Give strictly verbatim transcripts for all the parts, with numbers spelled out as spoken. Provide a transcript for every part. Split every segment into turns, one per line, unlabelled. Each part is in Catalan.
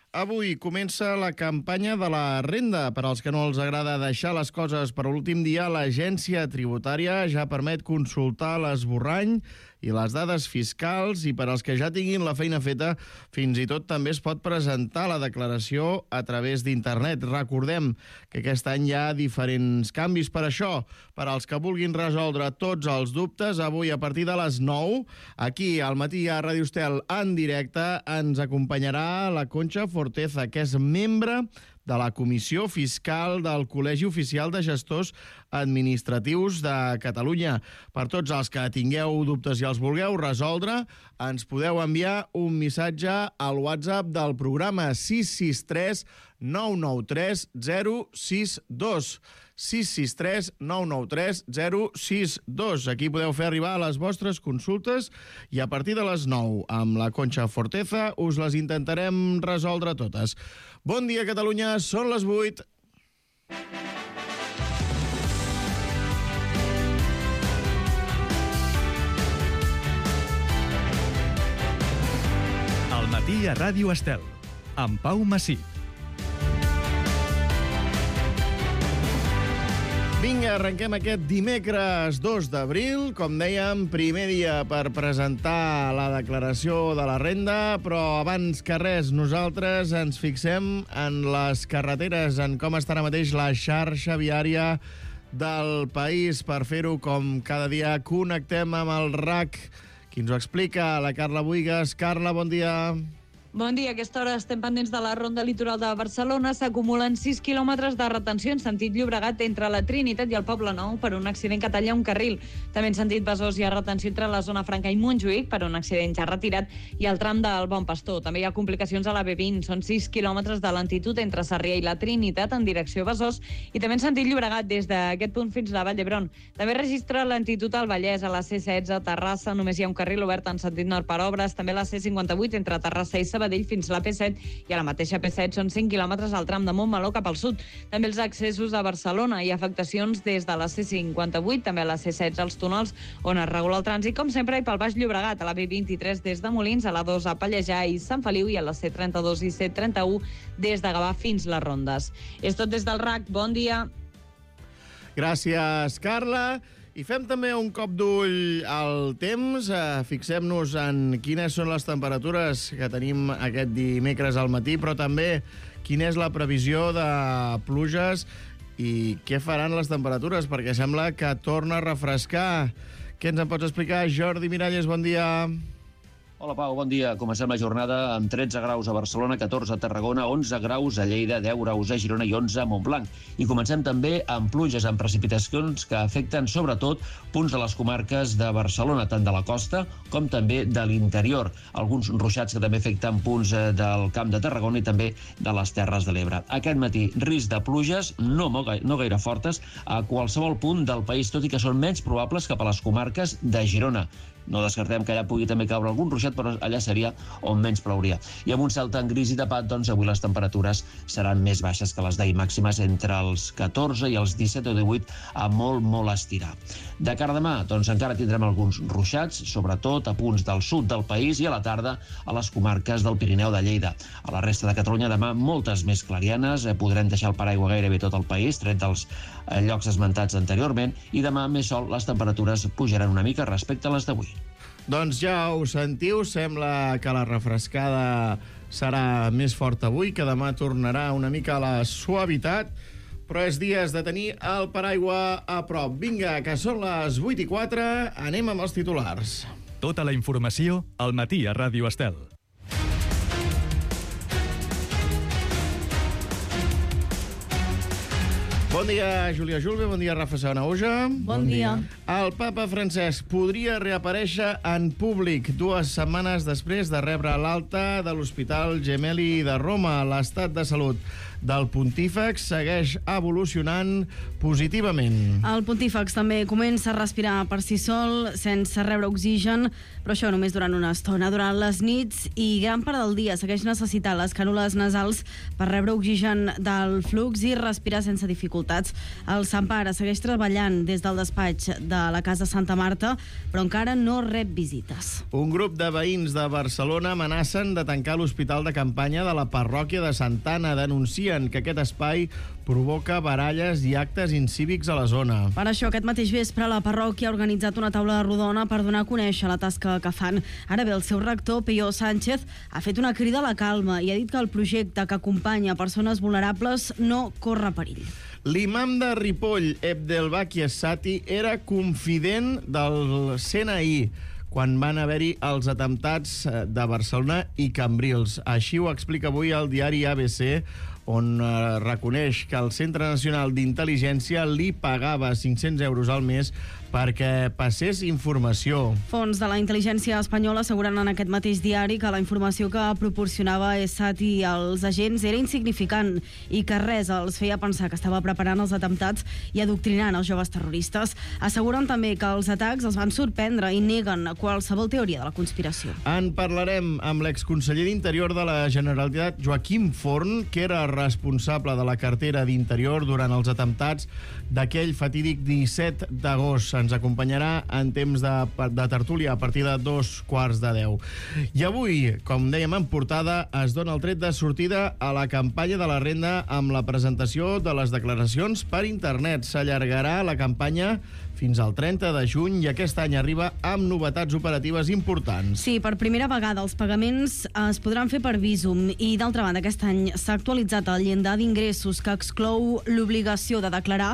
Avui comença la campanya de la renda. Per als que no els agrada deixar les coses per l'últim dia, l'agència tributària ja permet consultar l'esborrany i les dades fiscals, i per als que ja tinguin la feina feta, fins i tot també es pot presentar la declaració a través d'internet. Recordem que aquest any hi ha diferents canvis per això. Per als que vulguin resoldre tots els dubtes, avui a partir de les nou, aquí al matí a Ràdio Estel en directe, ens acompanyarà la Conxa Forteza, que és membre de la Comissió Fiscal del Col·legi Oficial de Gestors Administratius de Catalunya. Per tots els que tingueu dubtes i els vulgueu resoldre, ens podeu enviar un missatge al WhatsApp del programa sis sis tres nou nou tres zero sis dos. sis sis tres nou nou tres zero sis dos. Aquí podeu fer arribar les vostres consultes i a partir de les nou, amb la Conxa Forteza, us les intentarem resoldre totes. Bon dia, Catalunya, són les vuit.
Al matí a Ràdio Estel, amb Pau Massip.
Vinga, arrenquem aquest dimecres dos d'abril. Com dèiem, primer dia per presentar la declaració de la renda, però abans que res, nosaltres ens fixem en les carreteres, en com està ara mateix la xarxa viària del país. Per fer-ho, com cada dia, connectem amb el R A C. Qui ens ho explica? La Carla Buigas. Carla, bon dia.
Bon dia, a aquesta hora estem pendents de la ronda litoral de Barcelona. S'acumulen sis quilòmetres de retenció en sentit Llobregat entre la Trinitat i el Poble Nou per un accident que talla un carril. També en sentit Besòs hi ha retenció entre la zona Franca i Montjuïc per un accident ja retirat i el tram del Bon Pastor. També hi ha complicacions a la B vint. Són sis quilòmetres de lentitud entre Sarrià i la Trinitat en direcció Besòs i també en sentit Llobregat des d'aquest punt fins a la Vall d'Hebron. També registra lentitud al Vallès, a la C setze a Terrassa. Només hi ha un carril obert en sentit nord per obres. També a la C cinquanta-vuit entre Terrassa i Sabadell fins a la P set i a la mateixa P set són cinc quilòmetres al tram de Montmeló cap al sud. També els accessos a Barcelona. Hi ha afectacions des de la C cinquanta-vuit, també a la C setze als túnels on es regula el trànsit, com sempre, i pel Baix Llobregat, a la B vint-i-tres des de Molins, a la dos a Pallejà i Sant Feliu i a la C trenta-dos i C trenta-u des de Gavà fins les Rondes. És tot des del R A C. Bon dia.
Gràcies, Carla. I fem també un cop d'ull al temps. Eh, fixem-nos en quines són les temperatures que tenim aquest dimecres al matí, però també quina és la previsió de pluges i què faran les temperatures, perquè sembla que torna a refrescar. Què ens en pots explicar, Jordi Miralles? Bon dia.
Hola, Pau, bon dia. Comencem la jornada amb tretze graus a Barcelona, catorze a Tarragona, onze graus a Lleida, deu graus a Girona i onze a Montblanc. I comencem també amb pluges, amb precipitacions que afecten sobretot punts de les comarques de Barcelona, tant de la costa com també de l'interior. Alguns ruixats que també afecten punts del Camp de Tarragona i també de les Terres de l'Ebre. Aquest matí, risc de pluges, no, no gaire fortes, a qualsevol punt del país, tot i que són menys probables cap a les comarques de Girona. No descartem que allà pugui també caure algun ruixat, però allà seria on menys plouria. I amb un cel tan gris i tapat, doncs avui les temperatures seran més baixes que les d'ahir, màximes entre els catorze i els disset o divuit a molt, molt estirar. De cara a demà, doncs encara tindrem alguns ruixats, sobretot a punts del sud del país i a la tarda a les comarques del Pirineu de Lleida. A la resta de Catalunya demà moltes més clarianes, eh, podrem deixar el paraigua gairebé tot el país, tret dels eh, llocs esmentats anteriorment, i demà més sol les temperatures pujaran una mica respecte a les d'avui.
Doncs ja ho sentiu, sembla que la refrescada serà més forta avui, que demà tornarà una mica a la suavitat, però és dies de tenir el paraigua a prop. Vinga, que són les vuit i quatre, anem amb els titulars.
Tota la informació al matí a Ràdio Estel.
Bon dia, Júlia Julve. Bon dia, Rafa Sanahuja.
Bon dia.
El papa Francesc podria reaparèixer en públic dues setmanes després de rebre l'alta de l'Hospital Gemelli de Roma. L'estat de salut del pontífex segueix evolucionant positivament.
El pontífex també comença a respirar per si sol, sense rebre oxigen, però això només durant una estona. Durant les nits i gran part del dia segueix necessitant les cànules nasals per rebre oxigen del flux i respirar sense dificultat. diputats. El Sant Pare segueix treballant des del despatx de la Casa Santa Marta, però encara no rep visites.
Un grup de veïns de Barcelona amenacen de tancar l'hospital de campanya de la parròquia de Santa Anna. Denuncien que aquest espai provoca baralles i actes incívics a la zona.
Per això, aquest mateix vespre, la parròquia ha organitzat una taula rodona per donar a conèixer la tasca que fan. Ara bé, el seu rector, Peyo Sánchez, ha fet una crida a la calma i ha dit que el projecte que acompanya persones vulnerables no corre perill.
L'imam de Ripoll, Abdelbaki Essati, era confident del C N I quan van haver-hi els atemptats de Barcelona i Cambrils. Així ho explica avui el diari A B C, on eh, reconeix que el Centre Nacional d'Intel·ligència li pagava cinc-cents euros al mes perquè passés informació.
Fons de la intel·ligència espanyola asseguren en aquest mateix diari que la informació que proporcionava Essati als agents era insignificant i que res els feia pensar que estava preparant els atemptats i adoctrinant els joves terroristes. Asseguren també que els atacs els van sorprendre i neguen qualsevol teoria de la conspiració.
En parlarem amb l'exconseller d'Interior de la Generalitat, Joaquim Forn, que era responsable de la cartera d'Interior durant els atemptats d'aquell fatídic disset d'agost. Ens acompanyarà en temps de, de tertúlia a partir de dos quarts de deu. I avui, com dèiem en portada, es dona el tret de sortida a la campanya de la renda amb la presentació de les declaracions per internet. S'allargarà la campanya fins al trenta de juny i aquest any arriba amb novetats operatives importants.
Sí, per primera vegada els pagaments es podran fer per Bizum i, d'altra banda, aquest any s'ha actualitzat el llindar d'ingressos que exclou l'obligació de declarar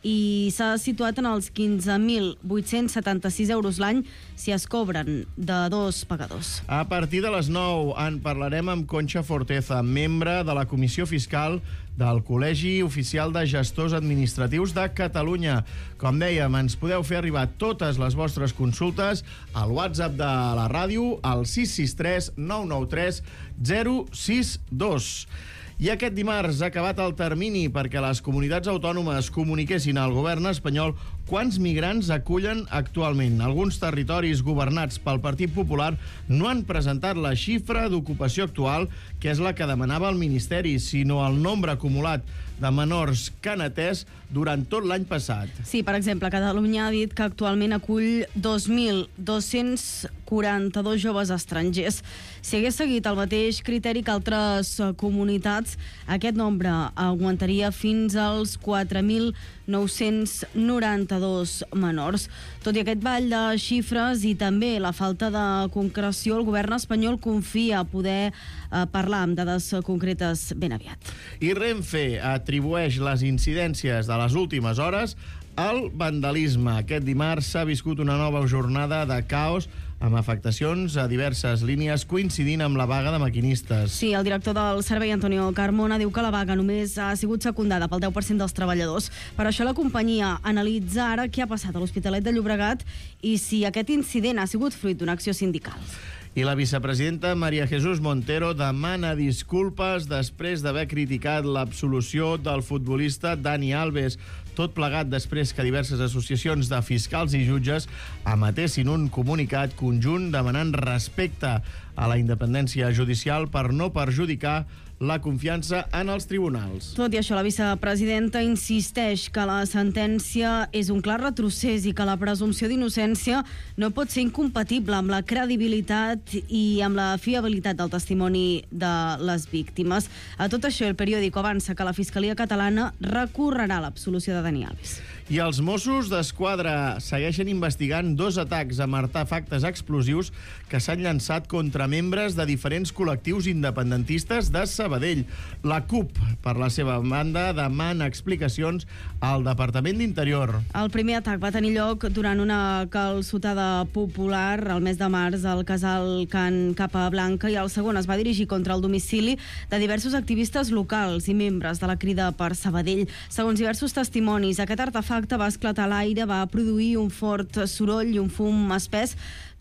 i s'ha situat en els quinze mil vuit-cents setanta-sis euros l'any si es cobren de dos pagadors.
A partir de les nou en parlarem amb Concha Forteza, membre de la Comissió Fiscal del Col·legi Oficial de Gestors Administratius de Catalunya. Com dèiem, ens podeu fer arribar totes les vostres consultes al WhatsApp de la ràdio al sis sis tres nou nou tres zero sis dos. I aquest dimarts ha acabat el termini perquè les comunitats autònomes comuniquessin al govern espanyol quants migrants acullen actualment. Alguns territoris governats pel Partit Popular no han presentat la xifra d'ocupació actual, que és la que demanava el Ministeri, sinó el nombre acumulat de menors que han atès durant tot l'any passat.
Sí, per exemple, Catalunya ha dit que actualment acull dos mil dos-cents quaranta-dos joves estrangers. Si hagués seguit el mateix criteri que altres comunitats, aquest nombre augmentaria fins als quatre mil nou-cents noranta-dos menors. Tot i aquest ball de xifres i també la falta de concreció, el govern espanyol confia poder eh, parlar amb dades concretes ben aviat.
I Renfe atribueix les incidències de les últimes hores al vandalisme. Aquest dimarts s'ha viscut una nova jornada de caos amb afectacions a diverses línies coincidint amb la vaga de maquinistes.
Sí, el director del servei, Antonio Carmona, diu que la vaga només ha sigut secundada pel deu per cent dels treballadors. Per això la companyia analitza ara què ha passat a l'Hospitalet de Llobregat i si aquest incident ha sigut fruit d'una acció sindical.
I la vicepresidenta María Jesús Montero demana disculpes després d'haver criticat l'absolució del futbolista Dani Alves. Tot plegat després que diverses associacions de fiscals i jutges emetessin un comunicat conjunt demanant respecte a la independència judicial per no perjudicar la confiança en els tribunals.
Tot i això, la vicepresidenta insisteix que la sentència és un clar retrocés i que la presumpció d'innocència no pot ser incompatible amb la credibilitat i amb la fiabilitat del testimoni de les víctimes. A tot això, el periòdico avança que la Fiscalia Catalana recorrerà a l'absolució de Dani Alves.
I els Mossos d'Esquadra segueixen investigant dos atacs amb artefactes explosius que s'han llançat contra membres de diferents col·lectius independentistes de Sabadell. La CUP, per la seva banda, demana explicacions al Departament d'Interior.
El primer atac va tenir lloc durant una calçotada popular el mes de març al casal Can Capablanca i el segon es va dirigir contra el domicili de diversos activistes locals i membres de la Crida per Sabadell. Segons diversos testimonis, aquest artefacte va esclatar a l'aire, va produir un fort soroll i un fum espès.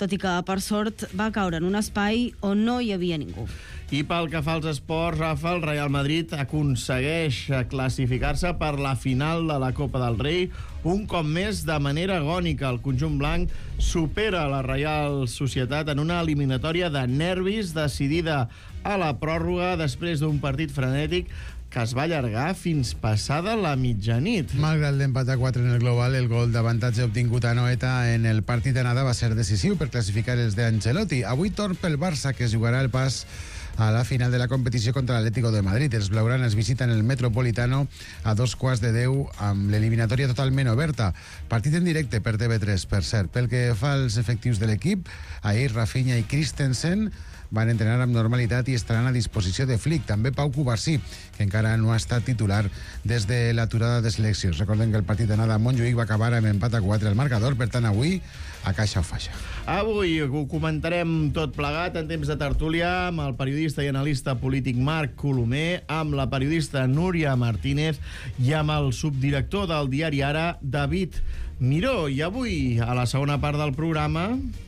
tot i que, per sort, va caure en un espai on no hi havia ningú.
I pel que fa als esports, Rafa, el Real Madrid aconsegueix classificar-se per la final de la Copa del Rei. Un cop més, de manera agònica, el conjunt blanc supera la Reial Societat en una eliminatòria de nervis decidida a la pròrroga després d'un partit frenètic que es va allargar fins passada la mitjanit.
Malgrat l'empat a quatre en el global, el gol d'avantatge obtingut a Noeta en el partit d'anada va ser decisiu per classificar els d'Ancelotti. Avui torn pel Barça, que es jugarà el pas a la final de la competició contra l'Atlético de Madrid. Els blaugranes visiten el Metropolitano a dos quarts de deu amb l'eliminatòria totalment oberta. Partit en directe per T V tres, per cert. Pel que fa als efectius de l'equip, ahir Rafinha i Christensen van entrenar amb normalitat i estaran a disposició de Flick. També Pau Cubarsí, que encara no ha estat titular des de l'aturada de seleccions. Recordem que el partit d'anada a Montjuïc va acabar amb empat a quatre al marcador, per tant avui a caixa o faixa.
Avui ho comentarem tot plegat en temps de tertúlia amb el periodista i analista polític Marc Colomer, amb la periodista Núria Martínez i amb el subdirector del diari Ara, David Miró. I avui, a la segona part del programa...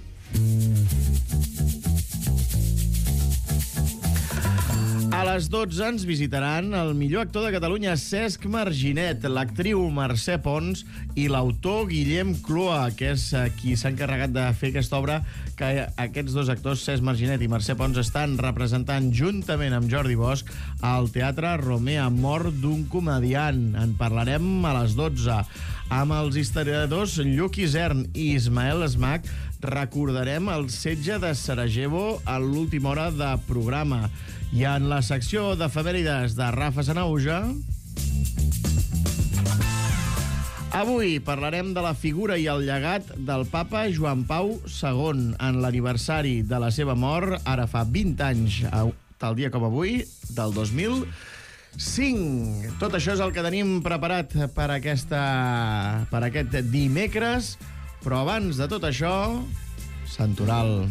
A les dotze ens visitaran el millor actor de Catalunya, Cesc Marginet, l'actriu Mercè Pons i l'autor Guillem Clua, que és qui s'ha encarregat de fer aquesta obra que aquests dos actors, Cesc Marginet i Mercè Pons, estan representant juntament amb Jordi Bosch al Teatre Romea, Mort d'un comediant. En parlarem a les dotze. Amb els historiadors Lluc Isern i Ismael Esmac recordarem el setge de Sarajevo a l'última hora de programa. I en la secció d'efemèrides de Rafa Sanauja, avui parlarem de la figura i el llegat del papa Joan Pau segon en l'aniversari de la seva mort, ara fa vint anys, tal dia com avui, del dos mil cinc. Tot això és el que tenim preparat per, aquesta, per aquest dimecres, però abans de tot això, Santoral.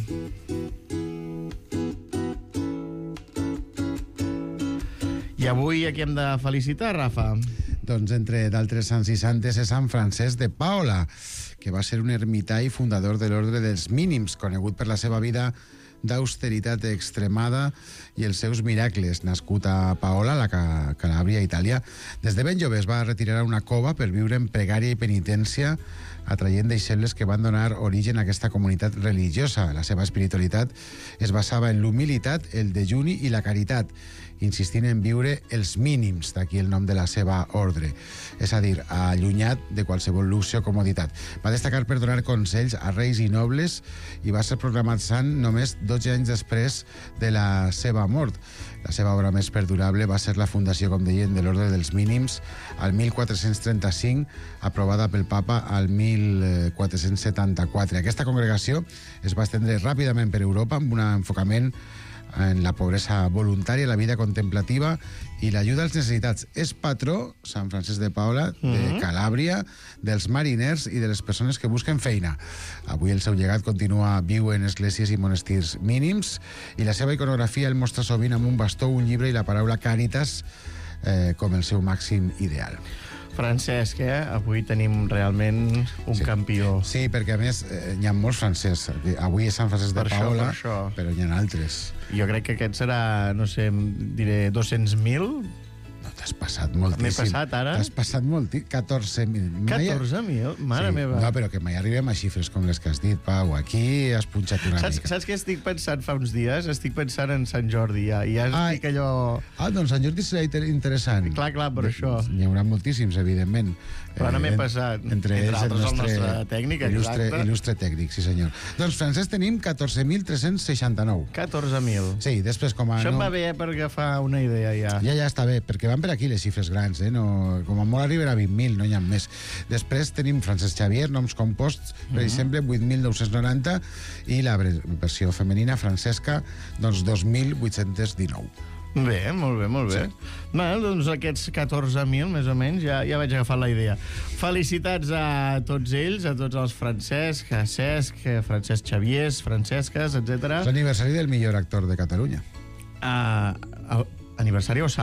I avui a qui hem de felicitar, Rafa?
Doncs entre d'altres sants i santes és Sant Francesc de Paola, que va ser un ermità i fundador de l'Ordre dels Mínims, conegut per la seva vida d'austeritat extremada i els seus miracles. Nascut a Paola, la Calàbria, Itàlia, des de ben jove es va retirar a una cova per viure en pregària i penitència, atraient deixebles que van donar origen a aquesta comunitat religiosa. La seva espiritualitat es basava en l'humilitat, el dejuni i la caritat, insistint en viure els mínims, d'aquí el nom de la seva ordre, és a dir, allunyat de qualsevol luxe o comoditat. Va destacar per donar consells a reis i nobles i va ser proclamat sant només dotze anys després de la seva mort. La seva obra més perdurable va ser la fundació, com deien, de l'Ordre dels Mínims al mil quatre-cents trenta-cinc, aprovada pel papa al mil quatre-cents setanta-quatre. Aquesta congregació es va estendre ràpidament per Europa amb un enfocament en la pobresa voluntària, la vida contemplativa i l'ajuda als necessitats. És patró, Sant Francesc de Paola, de Calàbria, dels mariners i de les persones que busquen feina. Avui el seu llegat continua viu en esglésies i monestirs mínims i la seva iconografia el mostra sovint amb un bastó, un llibre i la paraula Càritas eh, com el seu màxim ideal.
Francesc, eh? Avui tenim realment un
sí.
campió.
Sí, perquè a més eh, hi ha molts Francesc. Avui és Sant Francesc de
per
Paola,
això, per això.
Però hi ha altres.
Jo crec que aquest serà, no sé, diré dos-cents mil.
No, t'has passat moltíssim.
M'he passat, ara?
T'has passat moltíssim. catorze mil.
catorze mil? Mare
sí.
meva.
No, però que mai arribem a xifres com les que has dit, Pau. Aquí has punxat una
saps,
mica.
Saps què estic pensant fa uns dies? Estic pensant en Sant Jordi, ja. I ja
Ai.
estic allò...
Ah, doncs Sant Jordi serà interessant.
Clar, clar, per això.
N'hi haurà moltíssims, evidentment.
Però ara m'he passat.
Entre,
Entre
ells
altres,
el nostre,
el nostre tècnic,
il·lustre,
exacte.
il·lustre tècnic, sí senyor. Doncs, Francesc, tenim catorze mil tres-cents seixanta-nou.
catorze mil.
Sí, després com a...
Això
no...
em va bé eh, per agafar una idea, ja.
Ja, ja està bé, perquè van per aquí les xifres grans, eh? No, com a molt arriben a vint mil, no hi ha més. Després tenim Francesc Xavier, noms composts, per uh-huh. exemple, vuit mil nou-cents noranta, i la versió femenina, Francesca, doncs dos mil vuit-cents dinou.
Bé, molt bé, molt bé. Sí. Bé, doncs aquests catorze mil, més o menys, ja, ja vaig agafar la idea. Felicitats a tots ells, a tots els Francesc, a Cesc, Francesc Xaviers, Francesques, etcètera.
És l'aniversari del millor actor de Catalunya.
Uh, aniversari o sant?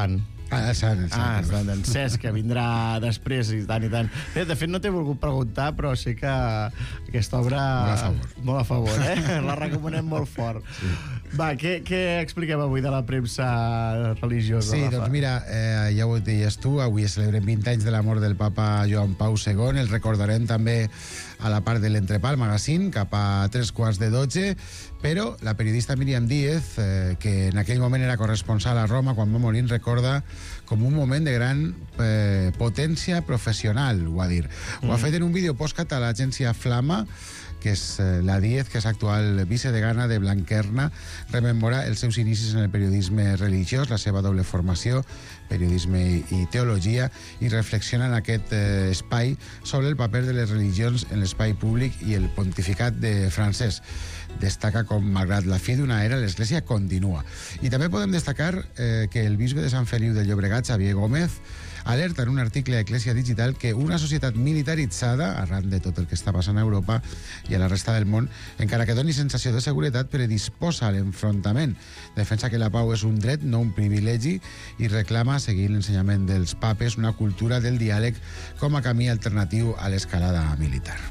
Ah, Sant, el Sant.
Ah, Sant, en Cesc, que vindrà després i tant i tant. Bé, de fet, no t'he volgut preguntar, però sí que aquesta obra...
Molt a favor.
Molt a favor, eh? La recomanem molt fort. Sí. Va, què, què expliquem avui de la premsa religiosa?
Sí,
Rafa?
doncs mira, eh, ja ho deies tu, avui celebrem vint anys de la mort del papa Joan Pau segon, el recordarem també a la part de l'Entrepà, al magazín, cap a tres quarts de dotze, però la periodista Míriam Díez, eh, que en aquell moment era corresponsal a Roma quan va morir, recorda com un moment de gran eh, potència professional, ho va dir. Mm. Ho ha fet en un vídeo postcat a l'agència Flama, que és eh, la Díez, que és actual vicedegana de Blanquerna, rememora els seus inicis en el periodisme religiós, la seva doble formació, periodisme i teologia, i reflexiona en aquest eh, espai sobre el paper de les religions en l'espai públic i el pontificat de Francesc. Destaca com, malgrat la fi d'una era, l'Església continua. I també podem destacar eh, que el bisbe de Sant Feliu de Llobregat, Xavier Gómez, alerta en un article a Eclésia Digital que una societat militaritzada, arran de tot el que està passant a Europa i a la resta del món, encara que doni sensació de seguretat, predisposa a l'enfrontament. Defensa que la pau és un dret, no un privilegi, i reclama, seguint l'ensenyament dels papes, una cultura del diàleg com a camí alternatiu a l'escalada militar.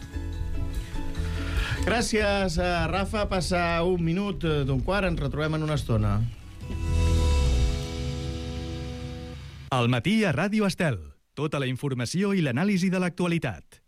Gràcies, Rafa. Passa un minut d'un quart, ens retrobem en una estona.
Al matí a Ràdio Estel. Tota la informació i l'anàlisi de l'actualitat.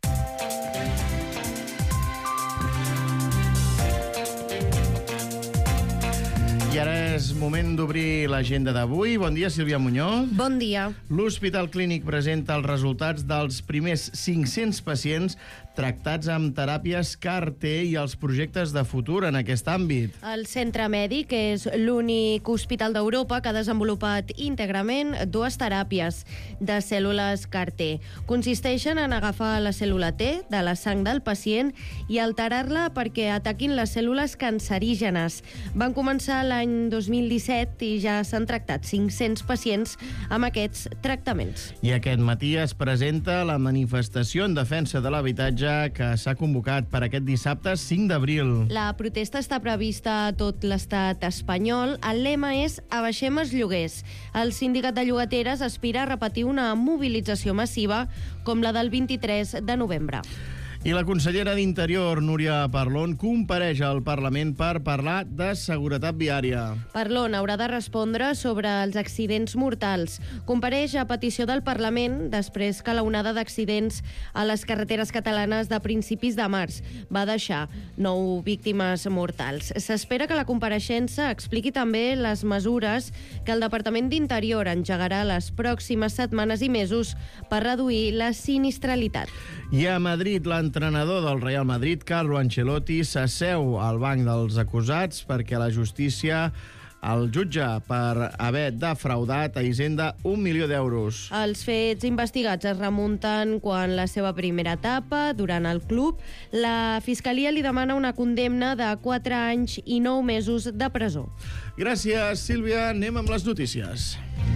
I ara és moment d'obrir l'agenda d'avui. Bon dia, Sílvia Muñoz.
Bon dia.
L'Hospital Clínic presenta els resultats dels primers cinc-cents pacients tractats amb teràpies C A R T i els projectes de futur en aquest àmbit.
El centre mèdic és l'únic hospital d'Europa que ha desenvolupat íntegrament dues teràpies de cèl·lules C A R T. Consisteixen en agafar la cèl·lula T de la sang del pacient i alterar-la perquè ataquin les cèl·lules cancerígenes. Van començar l'any dos mil disset i ja s'han tractat cinc-cents pacients amb aquests tractaments.
I aquest matí es presenta la manifestació en defensa de l'habitatge que s'ha convocat per aquest dissabte cinc d'abril.
La protesta està prevista a tot l'estat espanyol. El lema és Abaixem els lloguers. El sindicat de llogateres aspira a repetir una mobilització massiva com la del vint-i-tres de novembre.
I la consellera d'Interior, Núria Parlon, compareix al Parlament per parlar de seguretat viària.
Parlon haurà de respondre sobre els accidents mortals. Compareix a petició del Parlament després que la onada d'accidents a les carreteres catalanes de principis de març va deixar nou víctimes mortals. S'espera que la compareixença expliqui també les mesures que el Departament d'Interior engegarà les pròximes setmanes i mesos per reduir la sinistralitat.
I a Madrid, l'entrenador del Real Madrid, Carlo Ancelotti, s'asseu al banc dels acusats perquè la justícia el jutja per haver defraudat a Hisenda un milió d'euros.
Els fets investigats es remunten quan la seva primera etapa, durant el club, la Fiscalia li demana una condemna de quatre anys i nou mesos de presó.
Gràcies, Sílvia. Anem amb les notícies.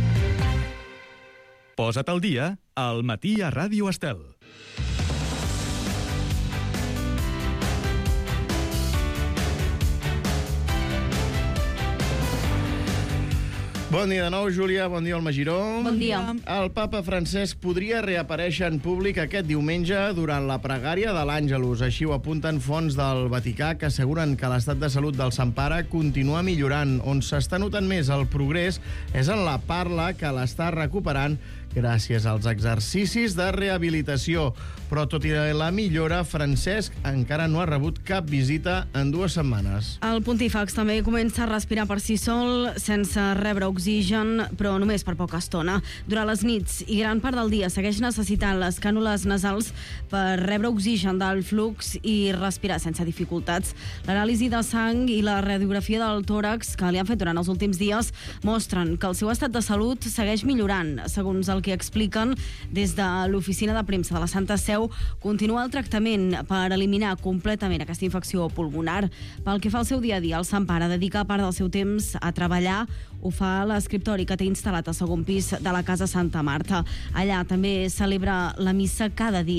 Posa't al dia al matí a Ràdio Estel.
Bon dia de nou, Júlia. Bon dia, Alma Giró.
Bon dia.
El papa Francesc podria reaparèixer en públic aquest diumenge durant la pregària de l'Àngelus. Així ho apunten fonts del Vaticà que asseguren que l'estat de salut del Sant Pare continua millorant. On s'està notant més el progrés és en la parla, que l'està recuperant gràcies als exercicis de rehabilitació. Però tot i la millora, Francesc encara no ha rebut cap visita en dues setmanes.
El pontífex també comença a respirar per si sol, sense rebre oxigen, però només per poca estona. Durant les nits i gran part del dia segueix necessitant les cànules nasals per rebre oxigen del flux i respirar sense dificultats. L'anàlisi de sang i la radiografia del tòrax que li han fet durant els últims dies mostren que el seu estat de salut segueix millorant. Segons el que expliquen des de l'oficina de premsa de la Santa Seu, continua el tractament per eliminar completament aquesta infecció pulmonar. Pel que fa al seu dia a dia, el Sant Pare dedica part del seu temps a treballar. Ho fa a l'escriptori que té instal·lat al segon pis de la Casa Santa Marta. Allà també celebra la missa cada dia.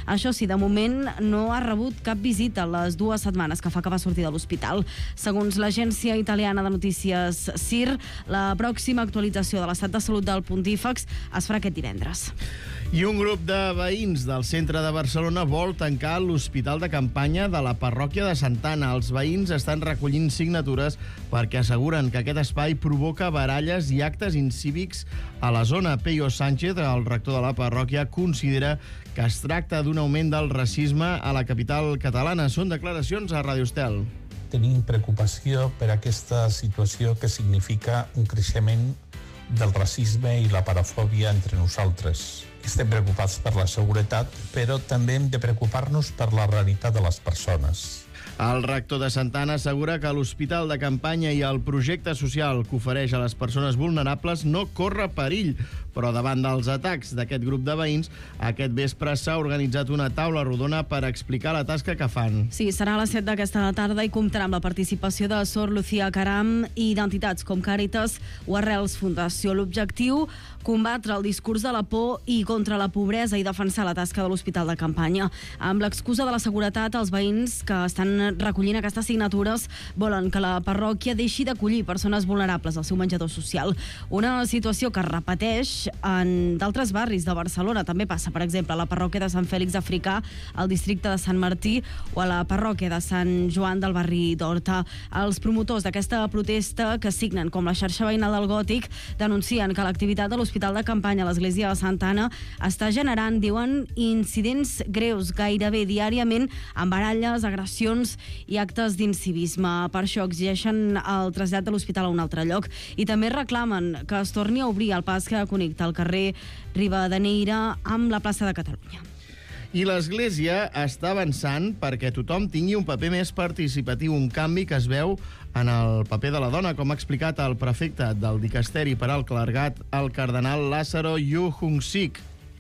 Això sí, de moment no ha rebut cap visita les dues setmanes que fa que va sortir de l'hospital. Segons l'agència italiana de notícies S I R, la pròxima actualització de l'estat de salut del pontífex es farà aquest divendres.
I un grup de veïns del centre de Barcelona vol tancar l'hospital de campanya de la parròquia de Santa Anna. Els veïns estan recollint signatures perquè asseguren que aquest espai provoca baralles i actes incívics a la zona. Peyo Sánchez, el rector de la parròquia, considera que es tracta d'un augment del racisme a la capital catalana. Són declaracions a Ràdio Estel.
Tenim preocupació per aquesta situació que significa un creixement del racisme i la parafòbia entre nosaltres. Estem preocupats per la seguretat, però també hem de preocupar-nos per la realitat de les persones.
El rector de Santa Anna assegura que l'hospital de campanya i el projecte social que ofereix a les persones vulnerables no corre perill, però davant dels atacs d'aquest grup de veïns, aquest vespre s'ha organitzat una taula rodona per explicar la tasca que fan.
Sí, serà a les set d'aquesta tarda i comptarà amb la participació de Sor Lucía Caram i d'entitats com Càritas o Arrels Fundació. L'objectiu, combatre el discurs de la por i contra la pobresa i defensar la tasca de l'hospital de campanya. Amb l'excusa de la seguretat, els veïns que estan recollint aquestes signatures volen que la parròquia deixi d'acollir persones vulnerables al seu menjador social. Una situació que es repeteix en d'altres barris de Barcelona. També passa, per exemple, a la parròquia de Sant Fèlix Africà, al districte de Sant Martí o a la parròquia de Sant Joan del barri d'Horta. Els promotors d'aquesta protesta, que signen com la xarxa veïnal del Gòtic, denuncien que l'activitat de l'hospital de campanya a l'església de Santa Anna està generant, diuen, incidents greus gairebé diàriament amb baralles, agressions i actes d'incivisme. Per això exigeixen el trasllat de l'hospital a un altre lloc i també reclamen que es torni a obrir el pas que connecta al carrer Rivadeneyra amb la plaça de Catalunya.
I l'Església està avançant perquè tothom tingui un paper més participatiu, un canvi que es veu en el paper de la dona, com ha explicat el prefecte del Dicasteri per al Clergat, el cardenal Lázaro Yu Hung-sik.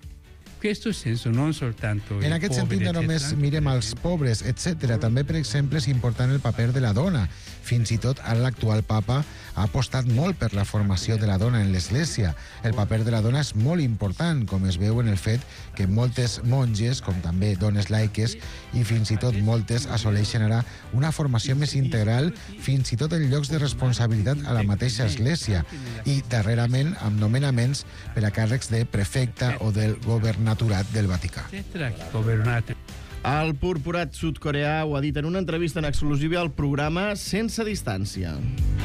En aquest sentit, no només mirem els pobres, etcètera. També, per exemple, és important el paper de la dona. Fins i tot, ara l'actual papa ha apostat molt per la formació de la dona en l'Església. El paper de la dona és molt important, com es veu en el fet que moltes monges, com també dones laiques, i fins i tot moltes assoleixen ara una formació més integral, fins i tot en llocs de responsabilitat a la mateixa Església, i darrerament amb nomenaments per a càrrecs de prefecte o del governaturat del Vaticà.
El purpurat sud-coreà ho ha dit en una entrevista en exclusiva al programa Sense Distància.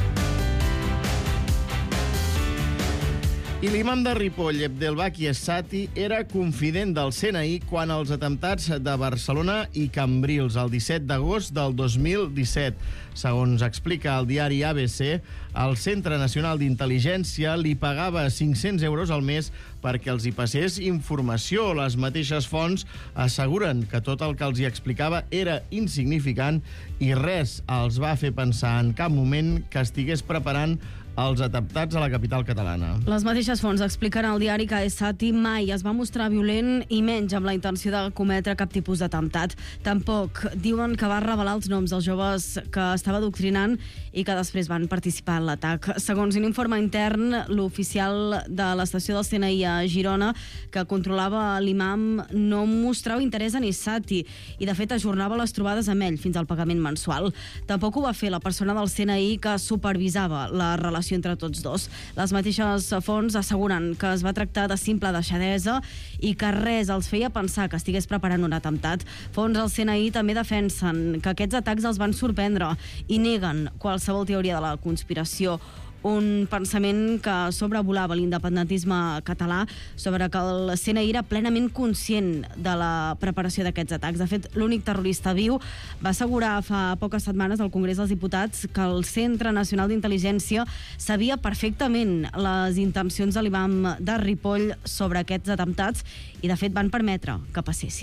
I l'imam de Ripoll, Abdelbaki Essati, era confident del C N I quan els atemptats de Barcelona i Cambrils el disset d'agost del dos mil disset. Segons explica el diari A B C, el Centre Nacional d'Intel·ligència li pagava cinc-cents euros al mes perquè els hi passés informació. Les mateixes fonts asseguren que tot el que els hi explicava era insignificant i res els va fer pensar en cap moment que estigués preparant els atemptats a la capital catalana.
Les mateixes fonts expliquen al diari que Essati mai es va mostrar violent i menys amb la intenció de cometre cap tipus d'atemptat. Tampoc diuen que va revelar els noms dels joves que estava adoctrinant i que després van participar en l'atac. Segons un informe intern, l'oficial de l'estació del C N I a Girona, que controlava l'imam, no mostrava interès en Essati i, de fet, ajornava les trobades amb ell fins al pagament mensual. Tampoc ho va fer la persona del C N I que supervisava la relació entre tots dos. Les mateixes fonts asseguren que es va tractar de simple deixadesa i que res els feia pensar que estigués preparant un atemptat. Fonts del C N I també defensen que aquests atacs els van sorprendre i neguen qualsevol teoria de la conspiració. Un pensament que sobrevolava l'independentisme català sobre que el C N I era plenament conscient de la preparació d'aquests atacs. De fet, l'únic terrorista viu va assegurar fa poques setmanes al Congrés dels Diputats que el Centre Nacional d'Intel·ligència sabia perfectament les intencions de l'imam de Ripoll sobre aquests atemptats i, de fet, van permetre que passessin.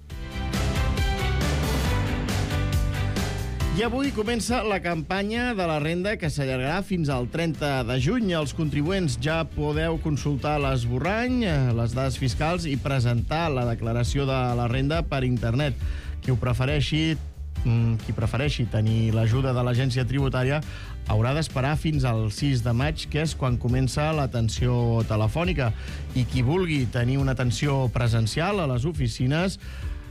I avui comença la campanya de la renda que s'allargarà fins al trenta de juny. Els contribuents ja podeu consultar l'esborrany, les dades fiscals i presentar la declaració de la renda per internet. Qui ho prefereixi, qui prefereixi tenir l'ajuda de l'agència tributària haurà d'esperar fins al sis de maig, que és quan comença l'atenció telefònica. I qui vulgui tenir una atenció presencial a les oficines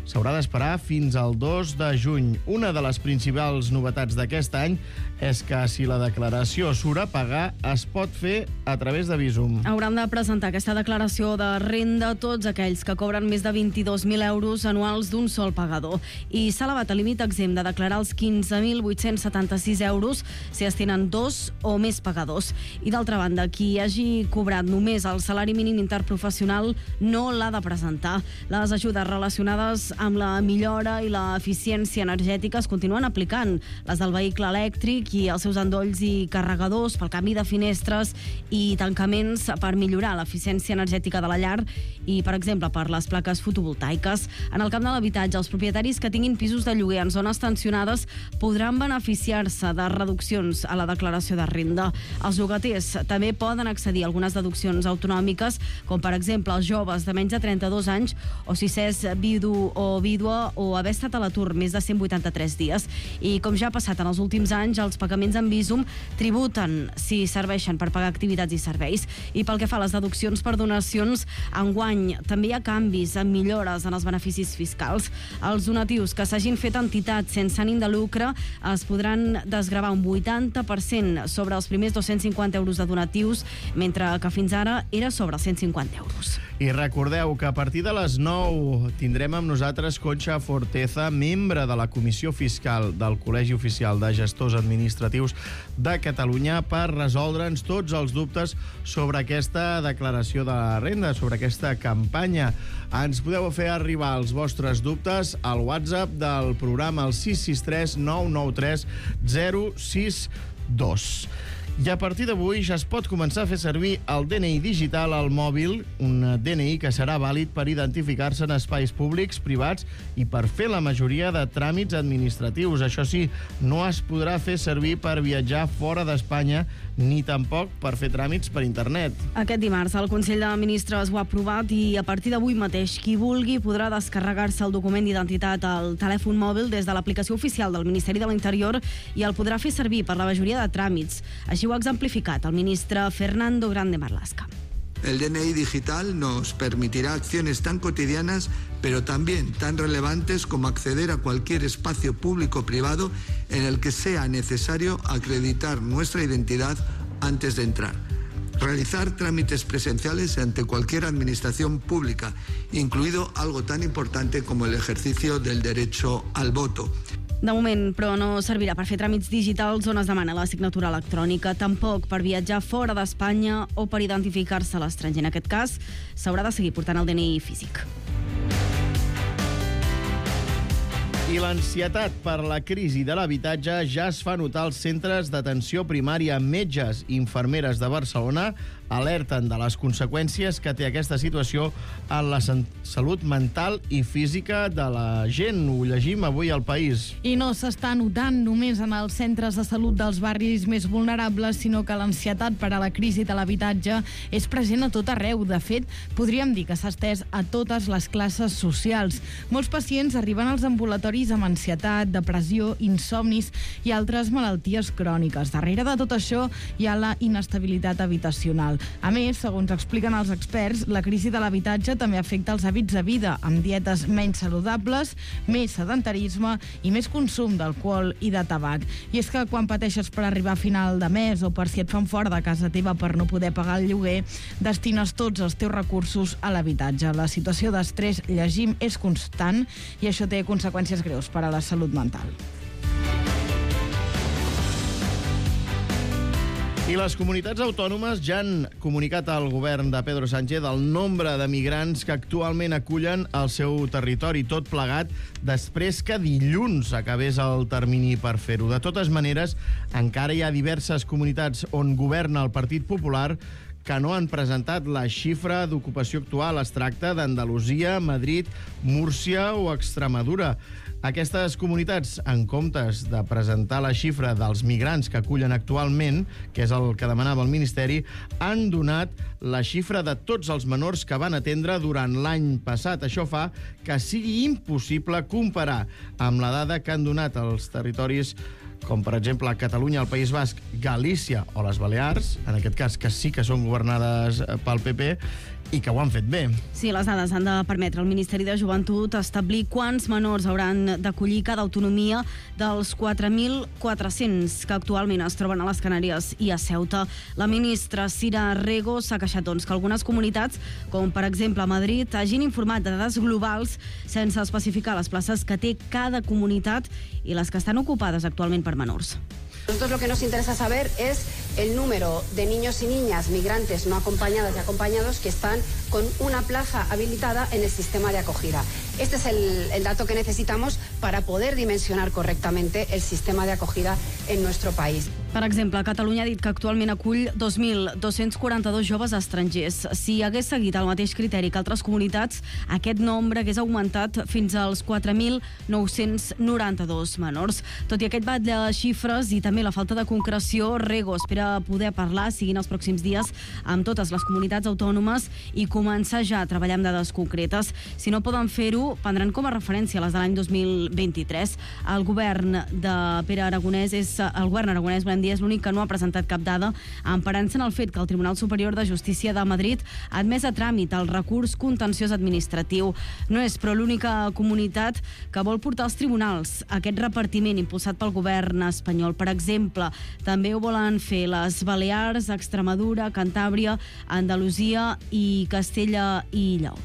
s'haurà d'esperar fins al dos de juny. Una de les principals novetats d'aquest any és que si la declaració surt a pagar, es pot fer a través de Bizum.
Hauran de presentar aquesta declaració de renda tots aquells que cobren més de vint-i-dos mil euros anuals d'un sol pagador. I s'ha elevat el límit exempt de declarar els quinze mil vuit-cents setanta-sis euros si es tenen dos o més pagadors. I d'altra banda, qui hagi cobrat només el salari mínim interprofessional no l'ha de presentar. Les ajudes relacionades amb la millora i l'eficiència energètica es continuen aplicant. Les del vehicle elèctric i els seus endolls i carregadors pel canvi de finestres i tancaments per millorar l'eficiència energètica de la llar i, per exemple, per les plaques fotovoltaiques. En el camp de l'habitatge, els propietaris que tinguin pisos de lloguer en zones tensionades podran beneficiar-se de reduccions a la declaració de renda. Els llogaters també poden accedir a algunes deduccions autonòmiques, com per exemple els joves de menys de trenta-dos anys o si s'és vidu o vídua o haver estat a l'atur més de cent vuitanta-tres dies. I com ja ha passat en els últims anys, els pagaments en Bizum tributen si serveixen per pagar activitats i serveis. I pel que fa a les deduccions per donacions, enguany també hi ha canvis en millores en els beneficis fiscals. Els donatius que s'hagin fet a entitats sense ànim de lucre es podran desgravar un vuitanta per cent sobre els primers dos-cents cinquanta euros de donatius, mentre que fins ara era sobre cent cinquanta euros.
I recordeu que a partir de les nou tindrem amb nosaltres Concha Forteza, membre de la Comissió Fiscal del Col·legi Oficial de Gestors Administratius de Catalunya, per resoldre'ns tots els dubtes sobre aquesta declaració de la renda, sobre aquesta campanya. Ens podeu fer arribar els vostres dubtes al WhatsApp del programa, al sis sis tres nou nou tres zero sis dos. I a partir d'avui ja es pot començar a fer servir el D N I digital al mòbil, un D N I que serà vàlid per identificar-se en espais públics, privats i per fer la majoria de tràmits administratius. Això sí, no es podrà fer servir per viatjar fora d'Espanya ni tampoc per fer tràmits per internet.
Aquest dimarts el Consell de Ministres ho ha aprovat i a partir d'avui mateix qui vulgui podrà descarregar-se el document d'identitat al telèfon mòbil des de l'aplicació oficial del Ministeri de l'Interior i el podrà fer servir per la majoria de tràmits. Així ho ha exemplificat el ministre Fernando Grande Marlaska.
El D N I digital nos permitirá acciones tan cotidianas, pero también tan relevantes como acceder a cualquier espacio público o privado en el que sea necesario acreditar nuestra identidad antes de entrar. Realizar trámites presenciales ante cualquier administración pública, incluido algo tan importante como el ejercicio del derecho al voto.
De moment, però, no servirà per fer tràmits digitals on es demana la signatura electrònica, tampoc per viatjar fora d'Espanya o per identificar-se a l'estranger. En aquest cas, s'haurà de seguir portant el D N I físic.
I l'ansietat per la crisi de l'habitatge ja es fa notar als centres d'atenció primària. Metges i infermeres de Barcelona alerten de les conseqüències que té aquesta situació en la salut mental i física de la gent. Ho llegim avui al País.
I no s'està notant només en els centres de salut dels barris més vulnerables, sinó que l'ansietat per a la crisi de l'habitatge és present a tot arreu. De fet, podríem dir que s'ha estès a totes les classes socials. Molts pacients arriben als ambulatoris amb ansietat, depressió, insomnis i altres malalties cròniques. Darrere de tot això hi ha la inestabilitat habitacional. A més, segons expliquen els experts, la crisi de l'habitatge també afecta els hàbits de vida, amb dietes menys saludables, més sedentarisme i més consum d'alcohol i de tabac. I és que quan pateixes per arribar a final de mes o per si et fan fora de casa teva per no poder pagar el lloguer, destines tots els teus recursos a l'habitatge. La situació d'estrès, llegim, és constant i això té conseqüències greus per a la salut mental.
I les comunitats autònomes ja han comunicat al govern de Pedro Sánchez el nombre de migrants que actualment acullen al seu territori, tot plegat després que dilluns acabés el termini per fer-ho. De totes maneres, encara hi ha diverses comunitats on governa el Partit Popular que no han presentat la xifra d'ocupació actual. Es tracta d'Andalusia, Madrid, Múrcia o Extremadura. Aquestes comunitats, en comptes de presentar la xifra dels migrants que acullen actualment, que és el que demanava el Ministeri, han donat la xifra de tots els menors que van atendre durant l'any passat. Això fa que sigui impossible comparar amb la dada que han donat els territoris com per exemple Catalunya, el País Basc, Galícia o les Balears, en aquest cas que sí que són governades pel P P, i que ho han fet bé.
Sí, les dades han de permetre al Ministeri de Joventut establir quants menors hauran d'acollir cada autonomia dels quatre mil quatre-cents que actualment es troben a les Canàries i a Ceuta. La ministra Cira Rego s'ha queixat doncs, que algunes comunitats, com per exemple Madrid, hagin informat de dades globals sense especificar les places que té cada comunitat i les que estan ocupades actualment per menors.
Nosotros lo que nos interesa saber es el número de niños y niñas migrantes no acompañadas y acompañados que están con una plaza habilitada en el sistema de acogida. Este es el, el dato que necesitamos para poder dimensionar correctamente el sistema de acogida en nuestro país.
Per exemple, Catalunya ha dit que actualment acull dos mil dos-cents quaranta-dos joves estrangers. Si hagués seguit el mateix criteri que altres comunitats, aquest nombre hagués augmentat fins als quatre mil nou-cents noranta-dos menors. Tot i aquest bat de xifres i també la falta de concreció, Rego espera poder parlar, siguin els pròxims dies, amb totes les comunitats autònomes i començar ja a treballar amb dades concretes. Si no poden fer-ho, prendran com a referència les de l'any dos mil vint-i-tres. El govern de Pere Aragonès és el govern aragonès, volem dir, és l'únic que no ha presentat cap dada, emparant-se en el fet que el Tribunal Superior de Justícia de Madrid ha admès a tràmit el recurs contenciós administratiu. No és, però, l'única comunitat que vol portar als tribunals aquest repartiment impulsat pel govern espanyol. Per exemple, també ho volen fer les Balears, Extremadura, Cantàbria, Andalusia i Castella i Lleó.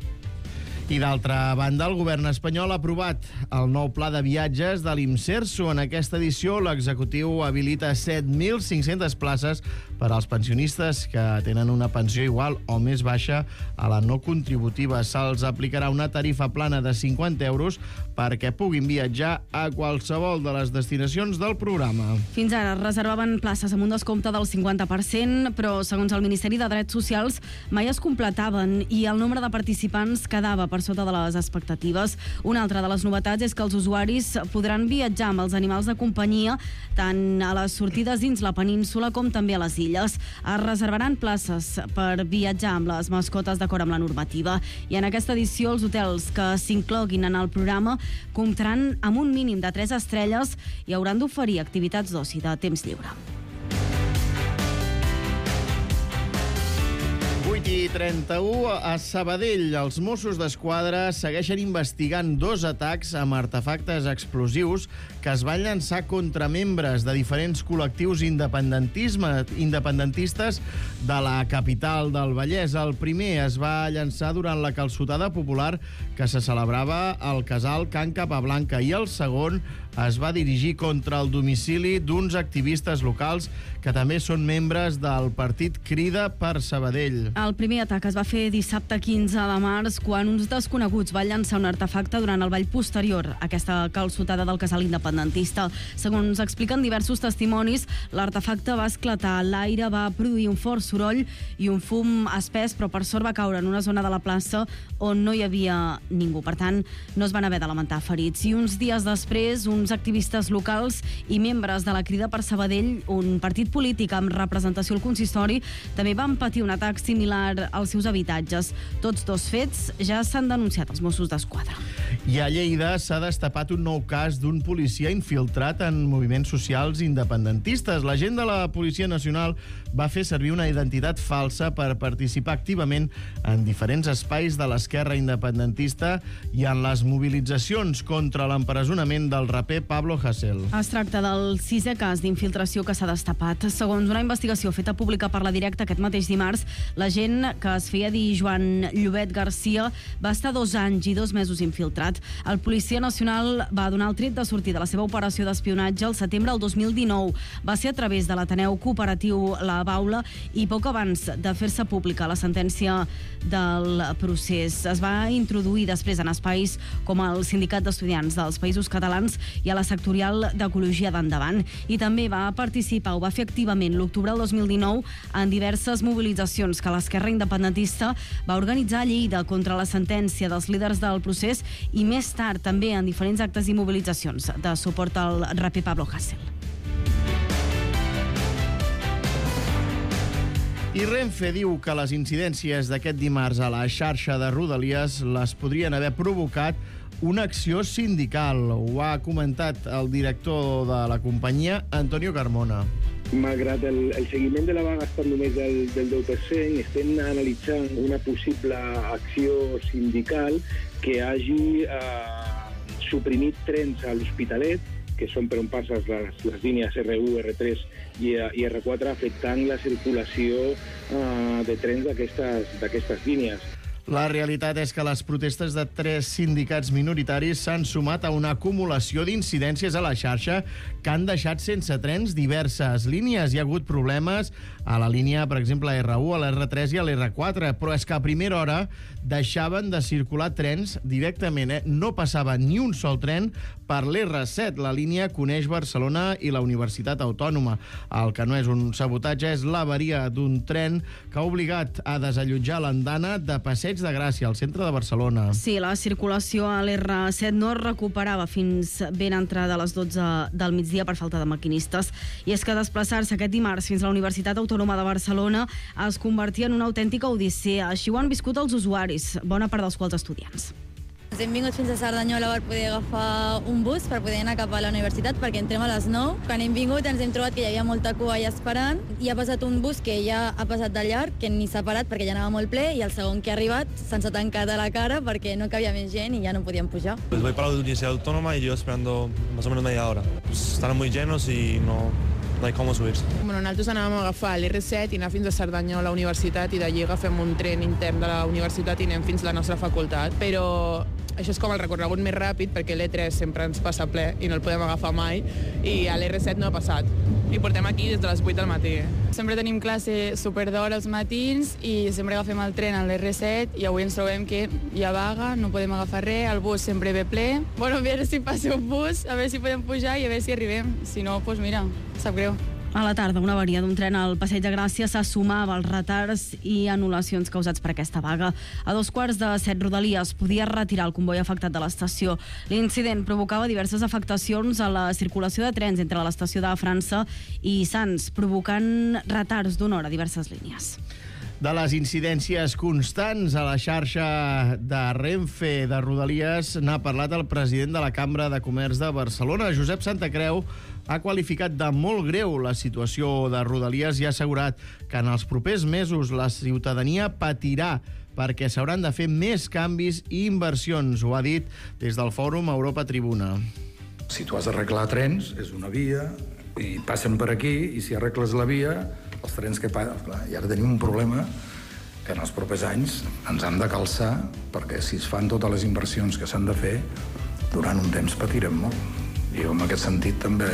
I d'altra banda, el govern espanyol ha aprovat el nou pla de viatges de l'Imserso. En aquesta edició, l'executiu habilita set mil cinc-centes places per als pensionistes que tenen una pensió igual o més baixa a la no contributiva. Se'ls aplicarà una tarifa plana de cinquanta euros perquè puguin viatjar a qualsevol de les destinacions del programa.
Fins ara reservaven places amb un descompte del cinquanta per cent, però segons el Ministeri de Drets Socials mai es completaven i el nombre de participants quedava per sota de les expectatives. Una altra de les novetats és que els usuaris podran viatjar amb els animals de companyia tant a les sortides dins la península com també a les illes. Es reservaran places per viatjar amb les mascotes d'acord amb la normativa i en aquesta edició els hotels que s'incloguin en el programa comptaran amb un mínim de tres estrelles i hauran d'oferir activitats d'oci de temps lliure.
vuit i trenta-u, a Sabadell, els Mossos d'Esquadra segueixen investigant dos atacs amb artefactes explosius que es van llançar contra membres de diferents col·lectius independentisme, independentistes de la capital del Vallès. El primer es va llançar durant la calçotada popular que se celebrava al casal Can Capablanca i el segon es va dirigir contra el domicili d'uns activistes locals que també són membres del partit Crida per Sabadell.
El primer atac es va fer dissabte quinze de març quan uns desconeguts van llançar un artefacte durant el ball posterior a aquesta calçotada del casal independentista. Segons expliquen diversos testimonis, l'artefacte va esclatar a l'aire, va produir un fort soroll i un fum espès, però per sort va caure en una zona de la plaça on no hi havia ningú. Per tant, no es van haver de lamentar ferits. I uns dies després, uns activistes locals i membres de la Crida per Sabadell, un partit polític amb representació al consistori, també van patir un atac similar als seus habitatges. Tots dos fets ja s'han denunciat als Mossos d'Esquadra.
I a Lleida s'ha destapat un nou cas d'un policia infiltrat en moviments socials independentistes. L'agent de la Policia Nacional va fer servir una identitat falsa per participar activament en diferents espais de l'esquerra independentista i en les mobilitzacions contra l'empresonament del raper Pablo Hasél.
Es tracta del sisè cas d'infiltració que s'ha destapat. Segons una investigació feta pública per la Directa aquest mateix dimarts, l'agent, que es feia dir Joan Llobet Garcia, va estar dos anys i dos mesos infiltrat. El Policia Nacional va donar el tret de sortir de la seva operació d'espionatge al setembre del dos mil dinou. Va ser a través de l'Ateneu Cooperatiu La Baula i poc abans de fer-se pública la sentència del procés. Es va introduir després en espais com el Sindicat d'Estudiants dels Països Catalans i a la sectorial d'Ecologia d'Endavant. I també va participar o va fer activament l'octubre del dos mil dinou en diverses mobilitzacions que l'esquerra independentista va organitzar a Lleida contra la sentència dels líders del procés i més tard també en diferents actes i mobilitzacions de suport al raper Pablo Hasél.
I Renfe diu que les incidències d'aquest dimarts a la xarxa de Rodalies les podrien haver provocat una acció sindical. Ho ha comentat el director de la companyia, Antonio Carmona.
Malgrat el, el seguiment de la vaga ha estat només del, del deu per cent, estem analitzant una possible acció sindical que hagi eh, suprimit trens a l'Hospitalet, que són per on passen les, les línies erre u, erre tres i, i erre quatre, afectant la circulació eh, de trens d'aquestes línies.
La realitat és que les protestes de tres sindicats minoritaris s'han sumat a una acumulació d'incidències a la xarxa que han deixat sense trens diverses línies. Hi ha hagut problemes a la línia, per exemple, a erre u, a l'erre tres i a l'erre quatre, però és que a primera hora deixaven de circular trens directament. Eh? No passava ni un sol tren per l'erre set, la línia que uneix Barcelona i la Universitat Autònoma. El que no és un sabotatge és l'avaria d'un tren que ha obligat a desallotjar l'andana de Passeig de Gràcia, al centre de Barcelona.
Sí, la circulació a l'erre set no es recuperava fins ben entrada a les dotze del migdia per falta de maquinistes. I és que desplaçar-se aquest dimarts fins a la Universitat Autònoma de Barcelona es convertia en una autèntica odissea. Així ho han viscut els usuaris, bona part dels quals estudiants.
Hem vingut fins a Cerdanyola per poder agafar un bus per poder anar cap a la universitat, perquè entrem a les nou. Quan hem vingut ens hem trobat que hi havia molta cua allà esperant, i ha passat un bus que ja ha passat de llarg, que ni s'ha parat perquè ja anava molt ple, i el segon que ha arribat se'ns ha tancat a la cara perquè no cabia més gent i ya no podíem pujar.
Pues voy para la Universidad Autónoma y yo esperando más o menos media hora. Pues están muy llenos y no... no hay cómo subirse.
Bueno, nosaltres anàvem a agafar l'erre set i anar fins a Cerdanyola a la universitat, i d'allí agafem un tren intern de la universitat i anem fins a la nostra facultat. Però això és com el recorregut més ràpid, perquè l'erre tres sempre ens passa ple i no el podem agafar mai, i a l'erre set no ha passat. I portem aquí des de les vuit del matí.
Sempre tenim classe superdora als matins i sempre agafem el tren a l'erre set, i avui ens trobem que hi ha vaga, no podem agafar res, el bus sempre ve ple. Bueno, a veure si passa un bus, a veure si podem pujar i a veure si arribem. Si no, doncs mira, sap greu.
A la tarda, una avaria d'un tren al Passeig de Gràcia se sumava als retards i anul·lacions causats per aquesta vaga. A dos quarts de set, Rodalies podia retirar el comboi afectat de l'estació. L'incident provocava diverses afectacions a la circulació de trens entre l'estació de França i Sants, provocant retards d'una hora a diverses línies.
De les incidències constants a la xarxa de Renfe de Rodalies n'ha parlat el president de la Cambra de Comerç de Barcelona, Josep Santacreu. Ha qualificat de molt greu la situació de Rodalies i ha assegurat que en els propers mesos la ciutadania patirà perquè s'hauran de fer més canvis i inversions. Ho ha dit des del Fòrum Europa Tribuna.
Si tu has d'arreglar trens, és una via, i passen per aquí, i si arregles la via, els trens que passen... I ara tenim un problema que en els propers anys ens han de calçar, perquè si es fan totes les inversions que s'han de fer, durant un temps patirem molt. I en aquest sentit també